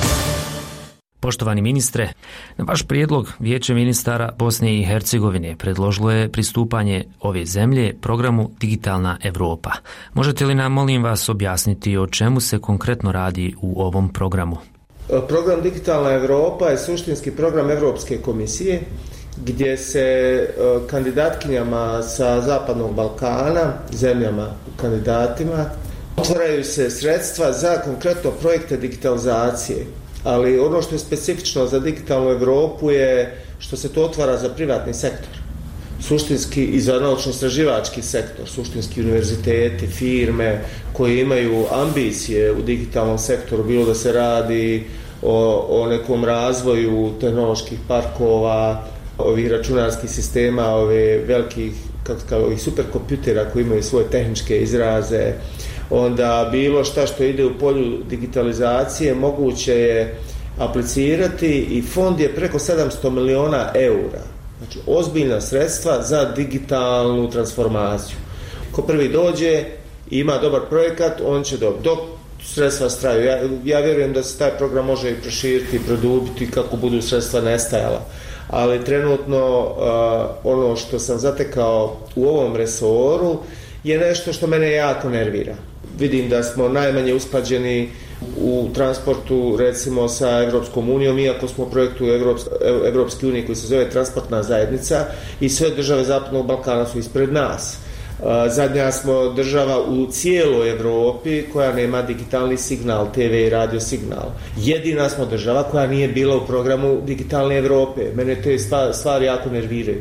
Poštovani ministre, na vaš prijedlog Vijeće ministara Bosne i Hercegovine predložilo je pristupanje ove zemlje programu Digitalna Evropa. Možete li nam, molim vas, objasniti o čemu se konkretno radi u ovom programu? Program Digitalna Evropa je suštinski program Europske komisije gdje se kandidatkinjama sa Zapadnog Balkana, zemljama kandidatima, otvaraju se sredstva za konkretno projekte digitalizacije. Ali ono što je specifično za digitalnu Europu je što se to otvara za privatni sektor. Suštinski i za naučno-istraživački sektor, suštinski univerziteti, firme koji imaju ambicije u digitalnom sektoru, bilo da se radi o, o nekom razvoju tehnoloških parkova, ovih računarskih sistema, ove velikih, kako kao, ovih superkompjutera koji imaju svoje tehničke izraze, onda bilo šta što ide u polju digitalizacije moguće je aplicirati i fond je preko sedamsto miliona eura. Znači, ozbiljna sredstva za digitalnu transformaciju. Ko prvi dođe i ima dobar projekat, on će dobiti. Dok sredstva straju. Ja, ja vjerujem da se taj program može i proširiti i produbiti kako budu sredstva nestajala. Ali trenutno uh, ono što sam zatekao u ovom resoru je nešto što mene jako nervira. Vidim da smo najmanje usklađeni u transportu recimo sa Europskom unijom, iako smo u projektu Europske unije koji se zove transportna zajednica i sve države Zapadnog Balkana su ispred nas. Zadnja smo država u cijeloj Europi koja nema digitalni signal, te ve i radio signal. Jedina smo država koja nije bila u programu Digitalne Europe. Mene te stvari jako nerviraju.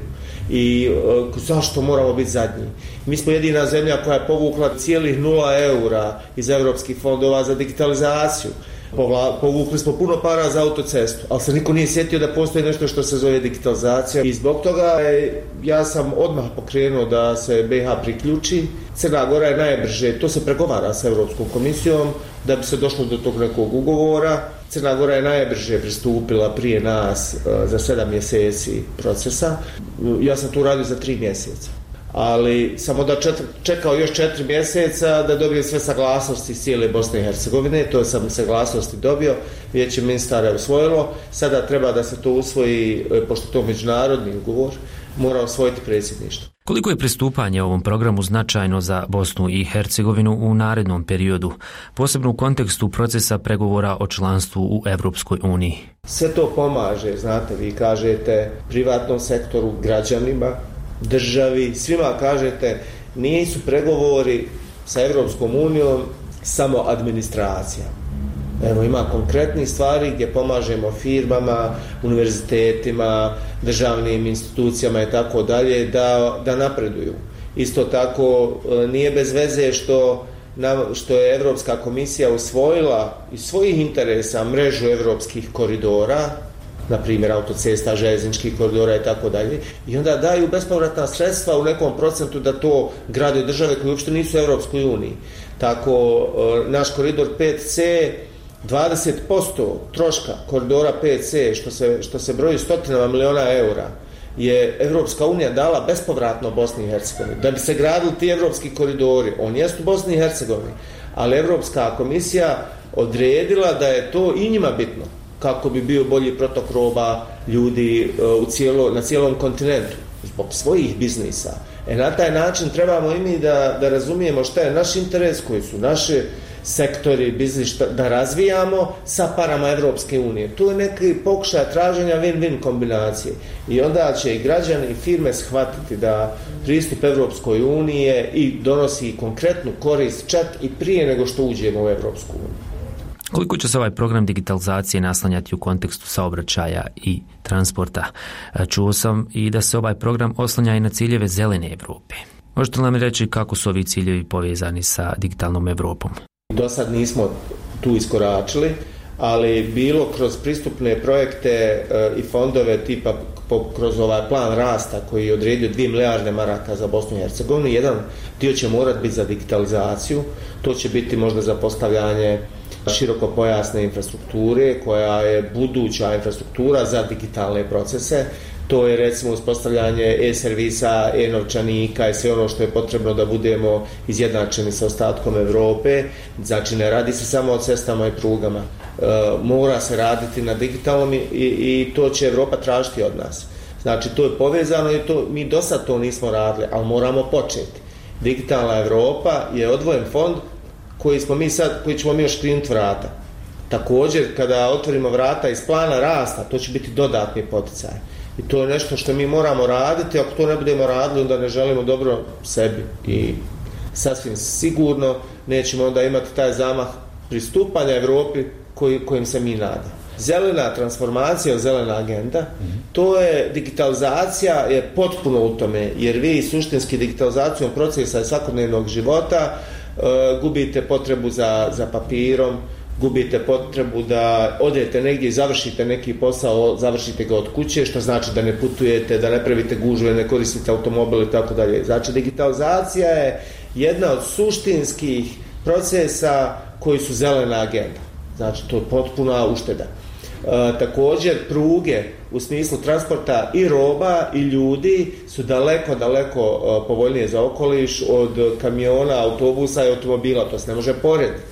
i zašto moramo biti zadnji. Mi smo jedina zemlja koja je povukla cijelih nula eura iz europskih fondova za digitalizaciju. Povukli smo puno para za autocestu, ali se niko nije sjetio da postoji nešto što se zove digitalizacija i zbog toga ja sam odmah pokrenuo da se B iH priključi. Crna Gora je najbrže, to se pregovara sa Europskom komisijom da bi se došlo do tog nekog ugovora. Crna Gora je najbrže pristupila prije nas za sedam mjeseci procesa. Ja sam tu radio za tri mjeseca. Ali samo da četiri, čekao još četiri mjeseca da dobijem sve saglasnosti iz cijele Bosne i Hercegovine, to sam saglasnosti dobio, vijeće ministara je usvojilo, sada treba da se to usvoji, pošto to međunarodni ugovor, mora usvojiti predsjedništvo. Koliko je pristupanje ovom programu značajno za Bosnu i Hercegovinu u narednom periodu, posebno u kontekstu procesa pregovora o članstvu u Europskoj uniji? Sve to pomaže, znate, vi kažete privatnom sektoru, građanima, državi, svima kažete, nisu pregovori sa Europskom unijom samo administracija. Evo, ima konkretnih stvari gdje pomažemo firmama, univerzitetima, državnim institucijama i tako dalje da, da napreduju. Isto tako nije bez veze što, što je Europska komisija usvojila iz svojih interesa mrežu europskih koridora, na primjer autocesta, željezničkih koridora i tako dalje, i onda daju bespovratna sredstva u nekom procentu da to grade države koje uopšte nisu u Europskoj uniji. Tako, naš koridor pet ce, dvadeset posto troška koridora pet ce, što se, što se broji stotinama miliona eura, je Europska unija dala bespovratno Bosni i Hercegovini. Da bi se gradili ti europski koridori, on jest u Bosni i Hercegovini, ali Europska komisija odredila da je to i njima bitno, kako bi bio bolji protok roba ljudi u cijelo, na cijelom kontinentu, zbog svojih biznisa. E na taj način trebamo i mi da, da razumijemo šta je naš interes, koji su naši sektori, biznis, da razvijamo sa parama Evropske unije. To je neki pokušaj traženja win-win kombinacije. I onda će i građani i firme shvatiti da pristup Evropskoj unije i donosi konkretnu korist čak i prije nego što uđemo u Evropsku uniju. Koliko će se ovaj program digitalizacije naslanjati u kontekstu saobraćaja i transporta? Čuo sam i da se ovaj program oslanja i na ciljeve zelene Evrope. Možete li nam reći kako su ovi ciljevi povezani sa digitalnom Evropom? Do sad nismo tu iskoračili, ali bilo kroz pristupne projekte i fondove tipa kroz ovaj plan rasta koji je odredio dvije milijarde maraka za Bosnu i Hercegovinu. Jedan dio će morati biti za digitalizaciju, to će biti možda za postavljanje širokopojasne infrastrukture koja je buduća infrastruktura za digitalne procese. To je recimo uspostavljanje e-servisa, e-novčanika i sve ono što je potrebno da budemo izjednačeni sa ostatkom Evrope. Znači ne radi se samo o cestama i prugama. E, mora se raditi na digitalnom i, i to će Evropa tražiti od nas. Znači to je povezano i to, mi do sad to nismo radili, ali moramo početi. Digitalna Evropa je odvojen fond koji smo mi sad, koji ćemo mi još krenut vrata. Također, kada otvorimo vrata iz plana rasta, to će biti dodatni poticaj. I to je nešto što mi moramo raditi, ako to ne budemo radili, onda ne želimo dobro sebi. I sasvim sigurno nećemo onda imati taj zamah pristupanja Evropi koji, kojim se mi nadamo. Zelena transformacija, zelena agenda, to je digitalizacija je potpuno u tome, jer vi suštinski digitalizacijom procesa svakodnevnog života uh, gubite potrebu za, za papirom, gubite potrebu da odete negdje i završite neki posao, završite ga od kuće, što znači da ne putujete, da ne pravite gužve, ne koristite automobil i tako dalje. Znači digitalizacija je jedna od suštinskih procesa koji su zelena agenda. Znači to je potpuna ušteda. E, također pruge u smislu transporta i roba i ljudi su daleko, daleko e, povoljnije za okoliš od kamiona, autobusa i automobila, to se ne može porediti.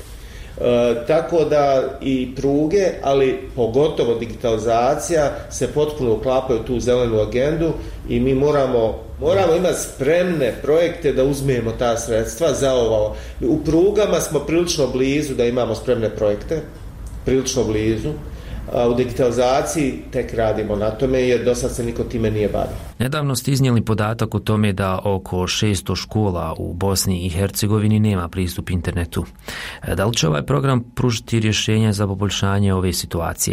E, tako da i pruge, ali pogotovo digitalizacija se potpuno uklapaju u tu zelenu agendu i mi moramo, moramo imati spremne projekte da uzmemo ta sredstva za ovo. U prugama smo prilično blizu da imamo spremne projekte, prilično blizu. A u digitalizaciji tek radimo na tome jer do sad se niko time nije bavio. Nedavno ste iznijeli podatak o tome da oko šesto škola u Bosni i Hercegovini nema pristup internetu. Da li će ovaj program pružiti rješenje za poboljšanje ove situacije?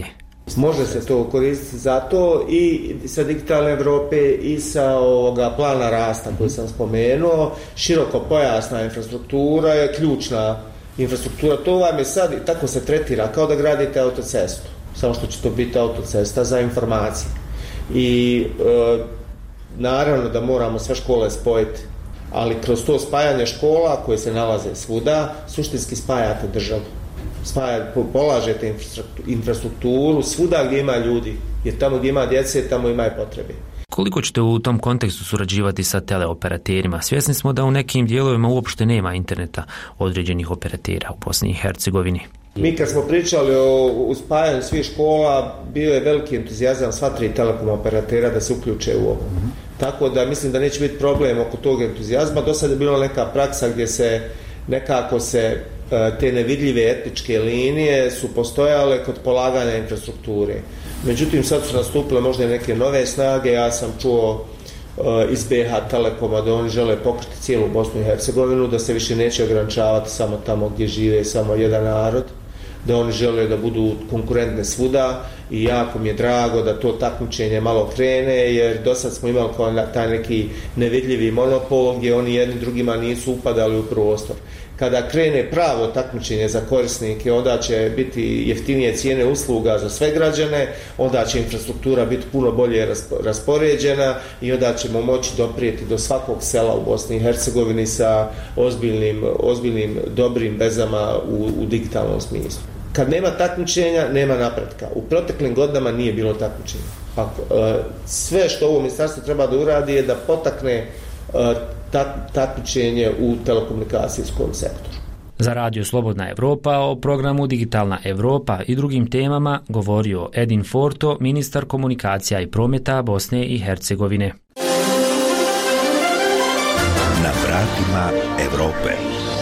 Može se to koristiti za to i sa digitalne Europe i sa ovoga plana rasta koji sam spomenuo. Širokopojasna infrastruktura je ključna infrastruktura. To vam je sad i tako se tretira kao da gradite autocestu, samo što će to biti autocesta za informacije. I e, naravno da moramo sve škole spojiti, ali kroz to spajanje škola koje se nalaze svuda, suštinski spajate državu. Spajate, polažete infrastrukturu svuda gdje ima ljudi, jer tamo gdje ima djece, tamo ima i potrebe. Koliko ćete u tom kontekstu surađivati sa teleoperaterima? Svjesni smo da u nekim dijelovima uopšte nema interneta određenih operatera u Bosni i Hercegovini. Mi kad smo pričali o spajanju svih škola, bio je veliki entuzijazam sva tri telekom operatera da se uključe u ovo. Mm-hmm. Tako da mislim da neće biti problem oko tog entuzijazma. Do sada je bila neka praksa gdje se nekako se te nevidljive etničke linije su postojale kod polaganja infrastrukture. Međutim, sad su nastupile možda i neke nove snage. Ja sam čuo iz B H Telekoma da oni žele pokriti cijelu Bosnu i Hercegovinu, da se više neće ograničavati samo tamo gdje žive samo jedan narod, da oni žele da budu konkurentne svuda i jako mi je drago da to takmičenje malo krene, jer do sad smo imali kao taj neki nevidljivi monopol gdje oni jedni drugima nisu upadali u prostor. Kada krene pravo takmičenje za korisnike, onda će biti jeftinije cijene usluga za sve građane, onda će infrastruktura biti puno bolje raspoređena i onda ćemo moći doprijeti do svakog sela u Bosni i Hercegovini sa ozbiljnim, ozbiljnim dobrim vezama u, u digitalnom smislu. Kad nema takmičenja, nema napretka. U proteklim godinama nije bilo takmičenja. Pa, sve što ovo ministarstvo treba da uradi je da potakne takmičenje u telekomunikacijskom sektoru. Za Radio Slobodna Evropa o programu Digitalna Evropa i drugim temama govorio Edin Forto, ministar komunikacija i prometa Bosne i Hercegovine. Na vratima Evrope.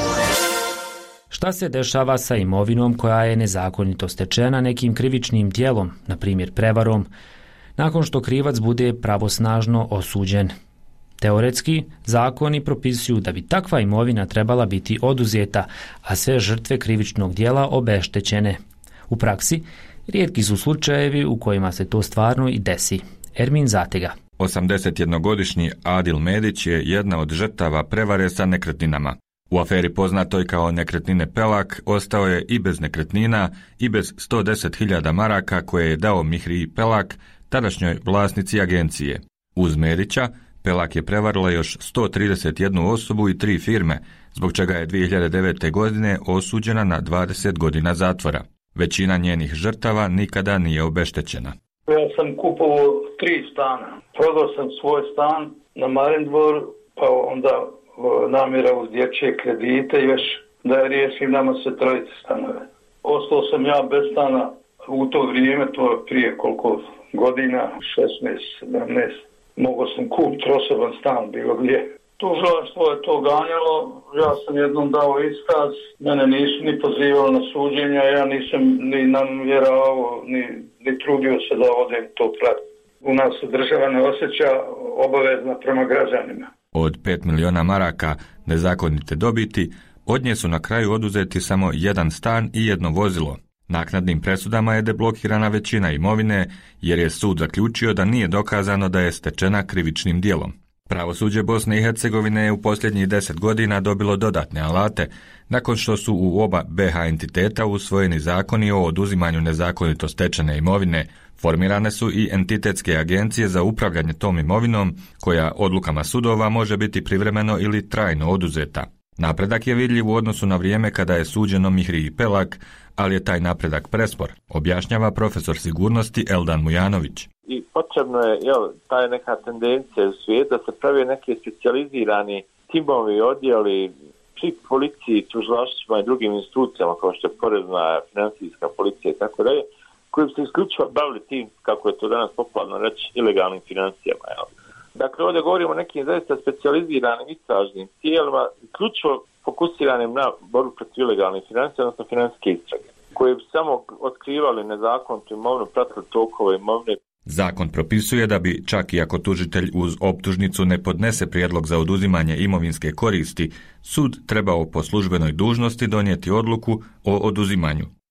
Šta se dešava sa imovinom koja je nezakonito stečena nekim krivičnim djelom, na primjer prevarom, nakon što krivac bude pravosnažno osuđen? Teoretski, zakoni propisuju da bi takva imovina trebala biti oduzeta, a sve žrtve krivičnog djela obeštećene. U praksi, rijetki su slučajevi u kojima se to stvarno i desi. Ermin Zatega. osamdesetjednogodišnji Adil Medić je jedna od žrtava prevare sa nekretninama. U aferi poznatoj kao nekretnine Pelak ostao je i bez nekretnina i bez sto deset hiljada maraka koje je dao Mihriji Pelak, tadašnjoj vlasnici agencije. Uz Medića, Pelak je prevarila još sto trideset jednu osobu i tri firme, zbog čega je dvije hiljade devete. godine osuđena na dvadeset godina zatvora. Većina njenih žrtava nikada nije obeštećena. Ja sam kupovao tri stana. Prodao sam svoj stan na Marindvoru, pa onda namjera uz dječje kredite još da je riješim nama sve trojice stanove. Ostao sam ja bez stana u to vrijeme, to je prije koliko godina, šesnaest sedamnaest. Mogao sam kupiti osoban stan bilo gdje. Tužilaštvo je to ganjalo, ja sam jednom dao iskaz, mene nisu ni pozivali na suđenja, ja nisam ni namjeravao, ni, ni trudio se da odem to pratiti. U nas se država ne osjeća obavezna prema građanima. Od pet miliona maraka nezakonite dobiti, od nje su na kraju oduzeti samo jedan stan i jedno vozilo. Naknadnim presudama je deblokirana većina imovine, jer je sud zaključio da nije dokazano da je stečena krivičnim djelom. Pravosuđe Bosne i Hercegovine je u posljednjih deset godina dobilo dodatne alate, nakon što su u oba B H entiteta usvojeni zakoni o oduzimanju nezakonito stečene imovine. Formirane su i entitetske agencije za upravljanje tom imovinom, koja odlukama sudova može biti privremeno ili trajno oduzeta. Napredak je vidljiv u odnosu na vrijeme kada je suđeno Mihriji Pelak, ali je taj napredak prespor, objašnjava profesor sigurnosti Eldan Mujanović. I potrebno je, jel, taj neka tendencija u svijetu da se pravi neke specijalizirani timovi, odjeli pri policiji, tužilaštvima i drugim institucijama kao što je porezna, financijska policija i tako dalje, koji bi se isključivo bavili tim, kako je to danas popularno reći, ilegalnim financijama. Jel. Dakle, ovdje govorimo o nekim zaista specijaliziranim istražnim tijelima, isključivo fokusiranim na borbu protiv ilegalnih financija, odnosno financijske istrage, koje bi samo otkrivali nezakonitu imovinu, pratili tokove imovine. Zakon propisuje da bi, čak i ako tužitelj uz optužnicu ne podnese prijedlog za oduzimanje imovinske koristi, sud trebao po službenoj dužnosti donijeti odluku o oduzimanju.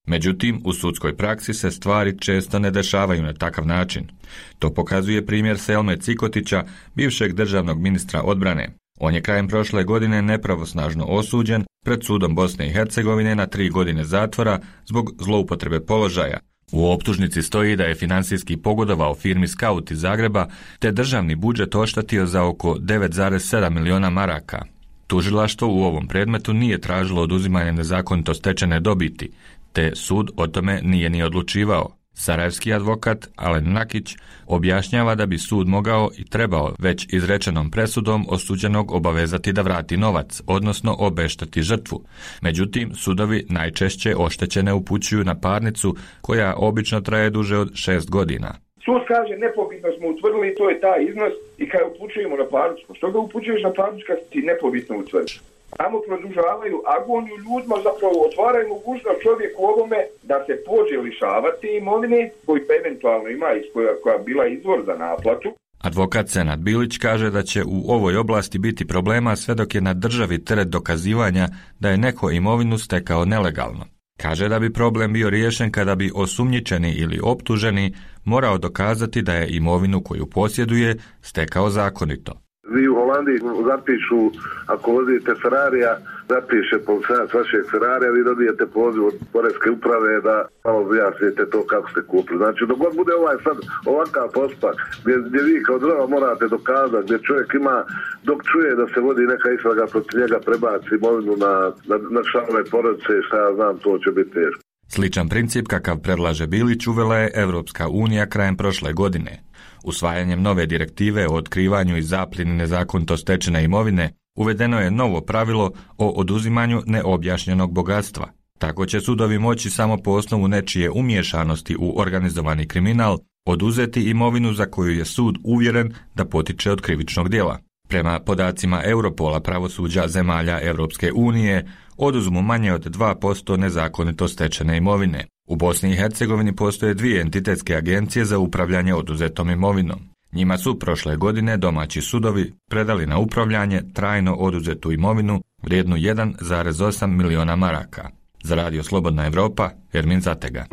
Međutim, u sudskoj praksi se stvari često ne dešavaju na takav način. To pokazuje primjer Selme Cikotića, bivšeg državnog ministra odbrane. On je krajem prošle godine nepravosnažno osuđen pred sudom Bosne i Hercegovine na tri godine zatvora zbog zloupotrebe položaja. U optužnici stoji da je financijski pogodovao firmi Scout iz Zagreba, te državni budžet oštetio za oko devet zarez sedam miliona maraka. Tužilaštvo u ovom predmetu nije tražilo oduzimanje nezakonito stečene dobiti, te sud o tome nije ni odlučivao. Sarajevski advokat Alen Nakić objašnjava da bi sud mogao i trebao već izrečenom presudom osuđenog obavezati da vrati novac, odnosno obešteti žrtvu. Međutim, sudovi najčešće oštećene upućuju na parnicu koja obično traje duže od šest godina. Sud kaže nepobitno smo utvrdili, to je taj iznos i kada upućujemo na parnicu. Što ga upućuješ na parnicu kad ti nepobitno utvrdiš? Tamo produžavaju agoniju ljudima, zapravo otvaraju mogućnost čovjeku ovome da se pođe lišavati imovine koji eventualno ima iz koja, koja bila izvor za naplatu. Advokat Senad Bilić kaže da će u ovoj oblasti biti problema sve dok je na državi teret dokazivanja da je neko imovinu stekao nelegalno. Kaže da bi problem bio riješen kada bi osumnjičeni ili optuženi morao dokazati da je imovinu koju posjeduje stekao zakonito. Vi u Holandiji zapišu, ako vozite Ferrarija, zapiše policajac vašeg Ferrarija, vi dobijete poziv od poreske uprave da malo objasnite to kako ste kupili. Znači, dok god bude ovaj sad ovakav postupak, gdje, gdje vi kao država morate dokazati, gdje čovjek ima, dok čuje da se vodi neka istraga protiv njega, prebaci imovinu na, na, na članove porodice, šta ja znam, to će biti teško. Sličan princip kakav predlaže Bilić uvela je Evropska unija krajem prošle godine. Usvajanjem nove direktive o otkrivanju i zapljeni nezakonito stečene imovine uvedeno je novo pravilo o oduzimanju neobjašnjenog bogatstva. Tako će sudovi moći samo po osnovu nečije umiješanosti u organizovani kriminal oduzeti imovinu za koju je sud uvjeren da potiče od krivičnog djela. Prema podacima Europola pravosuđa zemalja Europske unije oduzmu manje od dva posto nezakonito stečene imovine. U Bosni i Hercegovini postoje dvije entitetske agencije za upravljanje oduzetom imovinom. Njima su prošle godine domaći sudovi predali na upravljanje trajno oduzetu imovinu vrijednu jedan zarez osam miliona maraka. Za Radio Slobodna Evropa, Ermin Zatega.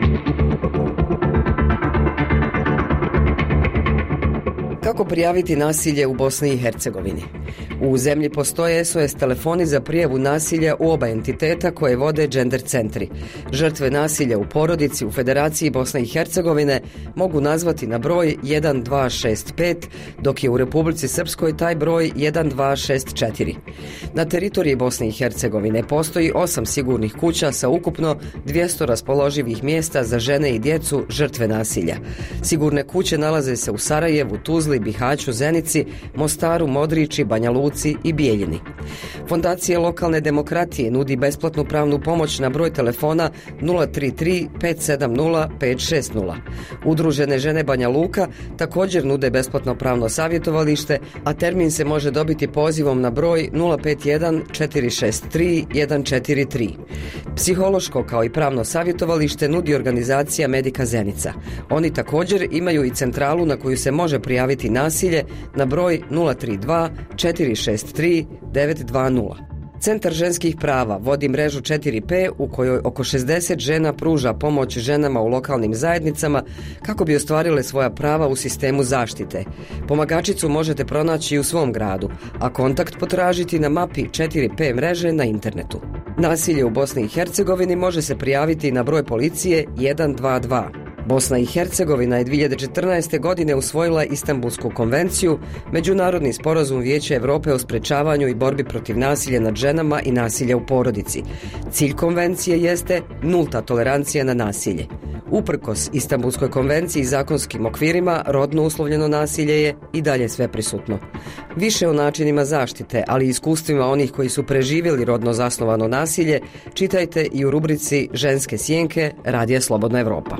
Kako prijaviti nasilje u Bosni i Hercegovini? U zemlji postoje S O S telefoni za prijavu nasilja u oba entiteta koje vode gender centri. Žrtve nasilja u porodici u Federaciji Bosne i Hercegovine mogu nazvati na broj jedan dva šest pet, dok je u Republici Srpskoj taj broj jedan dva šest četiri. Na teritoriji Bosne i Hercegovine postoji osam sigurnih kuća sa ukupno dvjesto raspoloživih mjesta za žene i djecu žrtve nasilja. Sigurne kuće nalaze se u Sarajevu, Tuzli, Bihaću, Zenici, Mostaru, Modriči, Banja Luci i Bijeljini. Fondacija lokalne demokratije nudi besplatnu pravnu pomoć na broj telefona nula tri tri pet sedam nula pet šest nula. Udružene žene Banja Luka također nude besplatno pravno savjetovalište, a termin se može dobiti pozivom na broj nula pet jedan četiri šest tri jedan četiri tri. Psihološko kao i pravno savjetovalište nudi organizacija Medika Zenica. Oni također imaju i centralu na koju se može prijaviti nasilje na broj nula tri dva četiri šest tri devet dva nula. Centar ženskih prava vodi mrežu četiri P u kojoj oko šezdeset žena pruža pomoć ženama u lokalnim zajednicama kako bi ostvarile svoja prava u sistemu zaštite. Pomagačicu možete pronaći i u svom gradu, a kontakt potražiti na mapi četiri P mreže na internetu. Nasilje u Bosni i Hercegovini može se prijaviti na broj policije jedan dva dva. Bosna i Hercegovina je dvije hiljade četrnaeste. godine usvojila Istanbulsku konvenciju, međunarodni sporazum Vijeća Europe o sprečavanju i borbi protiv nasilja nad ženama i nasilja u porodici. Cilj konvencije jeste nulta tolerancija na nasilje. Uprkos Istanbulskoj konvenciji i zakonskim okvirima, rodno uslovljeno nasilje je i dalje sveprisutno. Više o načinima zaštite, ali i iskustvima onih koji su preživjeli rodno zasnovano nasilje, čitajte i u rubrici Ženske sjenke Radija Slobodna Evropa.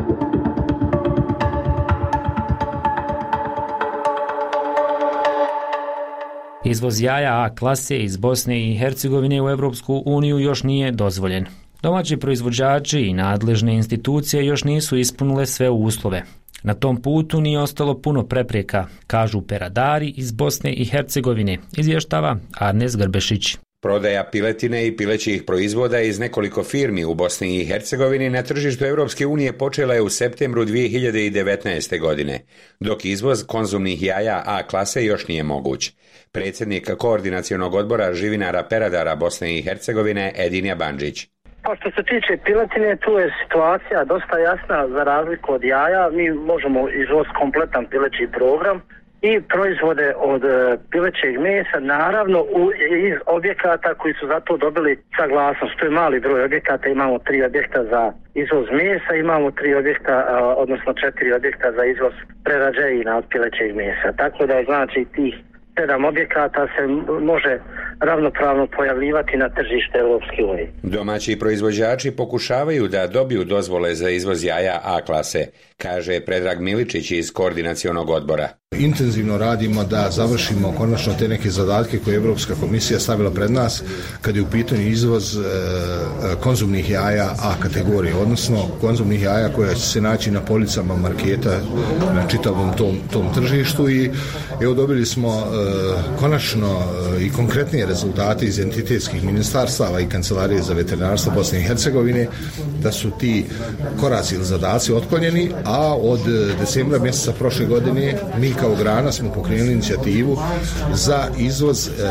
Izvoz jaja A klase iz Bosne i Hercegovine u Europsku uniju još nije dozvoljen. Domaći proizvođači i nadležne institucije još nisu ispunile sve uslove. Na tom putu nije ostalo puno prepreka, kažu peradari iz Bosne i Hercegovine, izvještava Arnes Grbešić. Prodaja piletine i pilećih proizvoda iz nekoliko firmi u Bosni i Hercegovini na tržištu Europske unije počela je u septembru dvije hiljade devetnaeste. godine, dok izvoz konzumnih jaja A klase još nije moguć. Predsjednik Koordinacionog odbora živinara peradara Bosne i Hercegovine Edinja Bandžić. Pa što se tiče piletine, tu je situacija dosta jasna za razliku od jaja. Mi možemo izvoziti kompletan pileći program i proizvode od pilećeg mesa, naravno u, iz objekata koji su za to dobili saglasnost. To je mali broj objekata, imamo tri objekta za izvoz mesa, imamo tri objekta, odnosno četiri objekta za izvoz prerađevina od pilećeg mesa. Tako da znači tih sedam objekata se može ravnopravno pojavljivati na tržište Europske unije. Domaći proizvođači pokušavaju da dobiju dozvole za izvoz jaja A klase, kaže Predrag Miličić iz Koordinacionog odbora. Intenzivno radimo da završimo konačno te neke zadatke koje je Europska komisija stavila pred nas kad je u pitanju izvoz e, konzumnih jaja A kategorije, odnosno konzumnih jaja koja će se naći na policama marketa na čitavom tom, tom tržištu i evo dobili smo e, konačno e, i konkretnije rezultate iz entitetskih ministarstava i Kancelarije za veterinarstvo Bosne i Hercegovine da su ti koraci ili zadaci otklonjeni, a od decembra mjeseca prošle godine mi kao grana smo pokrenuli inicijativu za izvoz e,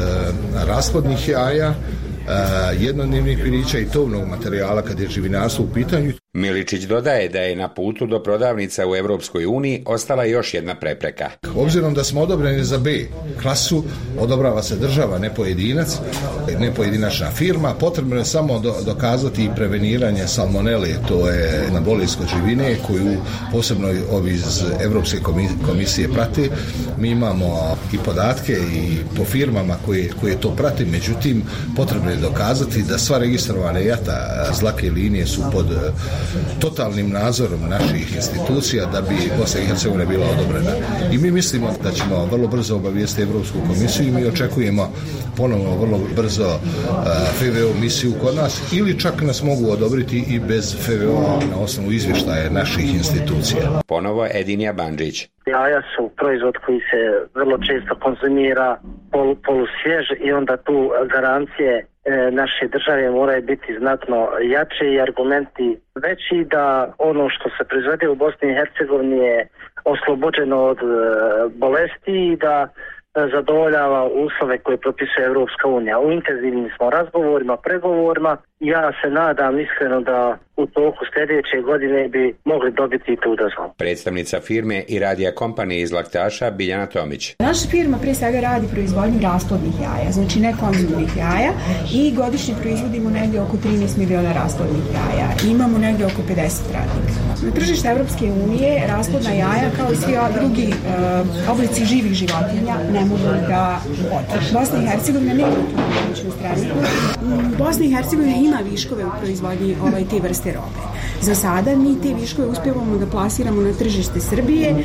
rasplodnih jaja, e, jednodnevnih pirića i tovnog materijala kad je živinarstvo u pitanju. Miličić dodaje da je na putu do prodavnica u Europskoj uniji ostala još jedna prepreka. Obzirom da smo odobreni za B klasu, odobrava se država, ne pojedinac, ne pojedinačna firma, potrebno je samo do, dokazati preveniranje salmonele, to je na bolest kod živine koju posebno ovi iz Europske komisije prati. Mi imamo i podatke i po firmama koje, koje to prati, međutim potrebno je dokazati da sva registrovana jata zlake linije su pod totalnim nadzorom naših institucija da bi Bosna i Hercegovina bila odobrena. I mi mislimo da ćemo vrlo brzo obavijestiti Europsku komisiju i mi očekujemo ponovno vrlo brzo uh, F V O misiju kod nas ili čak nas mogu odobriti i bez F V O na osnovu izvještaja naših institucija. Ponovo Edinja Bandžić. Jaja su proizvod koji se vrlo često konzumira polu, polusvjež i onda tu garancije e, naše države moraju biti znatno jače i argumenti veći da ono što se proizvede u Bosni i Hercegovini je oslobođeno od e, bolesti i da e, zadovoljava uslove koje propisuje Europska unija. U intenzivnim smo razgovorima, pregovorima. Ja se nadam iskreno da u toku sljedeće godine bi mogli dobiti tu dozvolu. Predstavnica firme i radija kompanije iz Laktaša Biljana Tomić. Naša firma prije svega radi proizvodnju rasplodnih jaja, znači ne konzumnih jaja i godišnje proizvodimo negdje oko trinaest miliona rasplodnih jaja. Imamo negdje oko pedeset radnika. Na tržište Europske unije rasplodna jaja kao i svi drugi uh, oblici živih životinja ne mogu da odu. Bosna i Hercegovina nema tu mogućnost trenutno. Bosna i Hercegovina ima viškove u proizvodnji ovaj, te vrste robe. Za sada mi te viškove uspjevamo da plasiramo na tržište Srbije. E,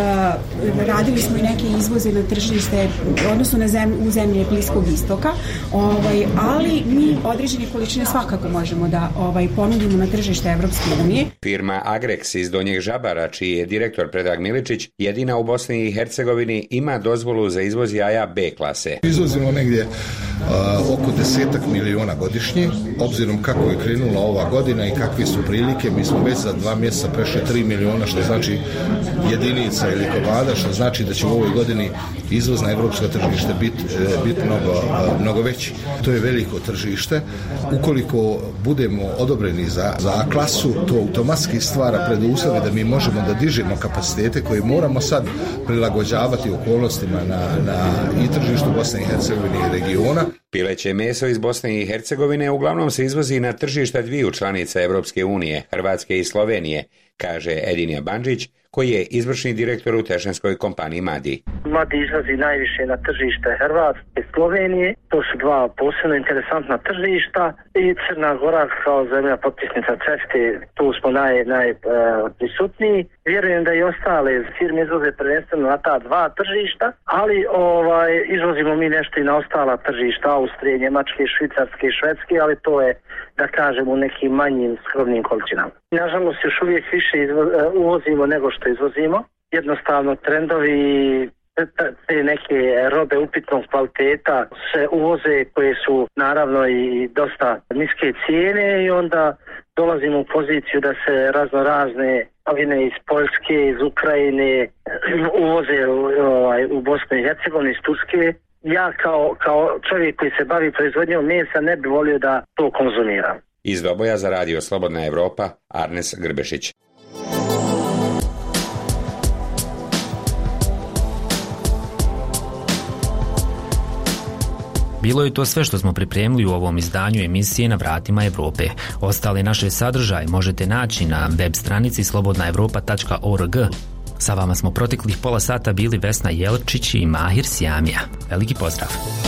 radili smo i neke izvoze na tržište, odnosno na zem, u zemlje Bliskog istoka, ovaj, ali mi određene količine svakako možemo da ovaj, ponudimo na tržište Evropske unije. Firma Agrex iz Donjeg Žabara, čiji je direktor Predrag Miličić, jedina u Bosni i Hercegovini ima dozvolu za izvoz jaja B klase. Izvozimo negdje uh, oko desetak miliona godišnje, obzirom kako je krenula ova godina i kakve su prilike, mi smo već za dva mjeseca prešli tri miliona, što znači jedinica ili komada, što znači da će u ovoj godini izvoz na evropsko tržište biti bit mnogo, mnogo veći. To je veliko tržište. Ukoliko budemo odobreni za, za A klasu, to automatski stvara preduslove da mi možemo da dižemo kapacitete koje moramo sad prilagođavati okolnostima na, na i tržištu Bosne i Hercegovine i regiona. Pileće meso iz Bosne i Hercegovine uglavnom se izvozi na tržišta dviju članica Evropske unije, Hrvatske i Slovenije, kaže Edinja Bandžić, koji je izvršni direktor u tešenskoj kompaniji Madi. Madi izlazi najviše na tržište Hrvatske i Slovenije. To su dva posebno interesantna tržišta i Crna Gora kao zemlja potpisnica C E F T-e, tu smo naj, najprisutniji. E, Vjerujem da i ostale firme izvoze prvenstveno na ta dva tržišta, ali ovaj, izvozimo mi nešto i na ostala tržišta, Austrije, Njemačke, Švicarske, Švedske, ali to je, da kažem, u nekim manjim skromnim količinama. Nažalost, još uvijek više izvo, uvozimo nego što izvozimo. Jednostavno, trendovi te neke robe upitnog kvaliteta se uvoze koje su naravno i dosta niske cijene i onda dolazimo u poziciju da se razno razne novine iz Poljske, iz Ukrajine uvoze u, ovaj, u Bosnu i Hercegovini, iz Turske. Ja kao, kao čovjek koji se bavi proizvodnjom mesa ne bi volio da to konzumiram. Iz Doboja za Radio Slobodna Evropa, Arnes Grbešić. Bilo je to sve što smo pripremili u ovom izdanju emisije Na vratima Evrope. Ostale naše sadržaje možete naći na web stranici slobodna evropa tačka org. Sa vama smo proteklih pola sata bili Vesna Jelčić i Mahir Sjamija. Veliki pozdrav!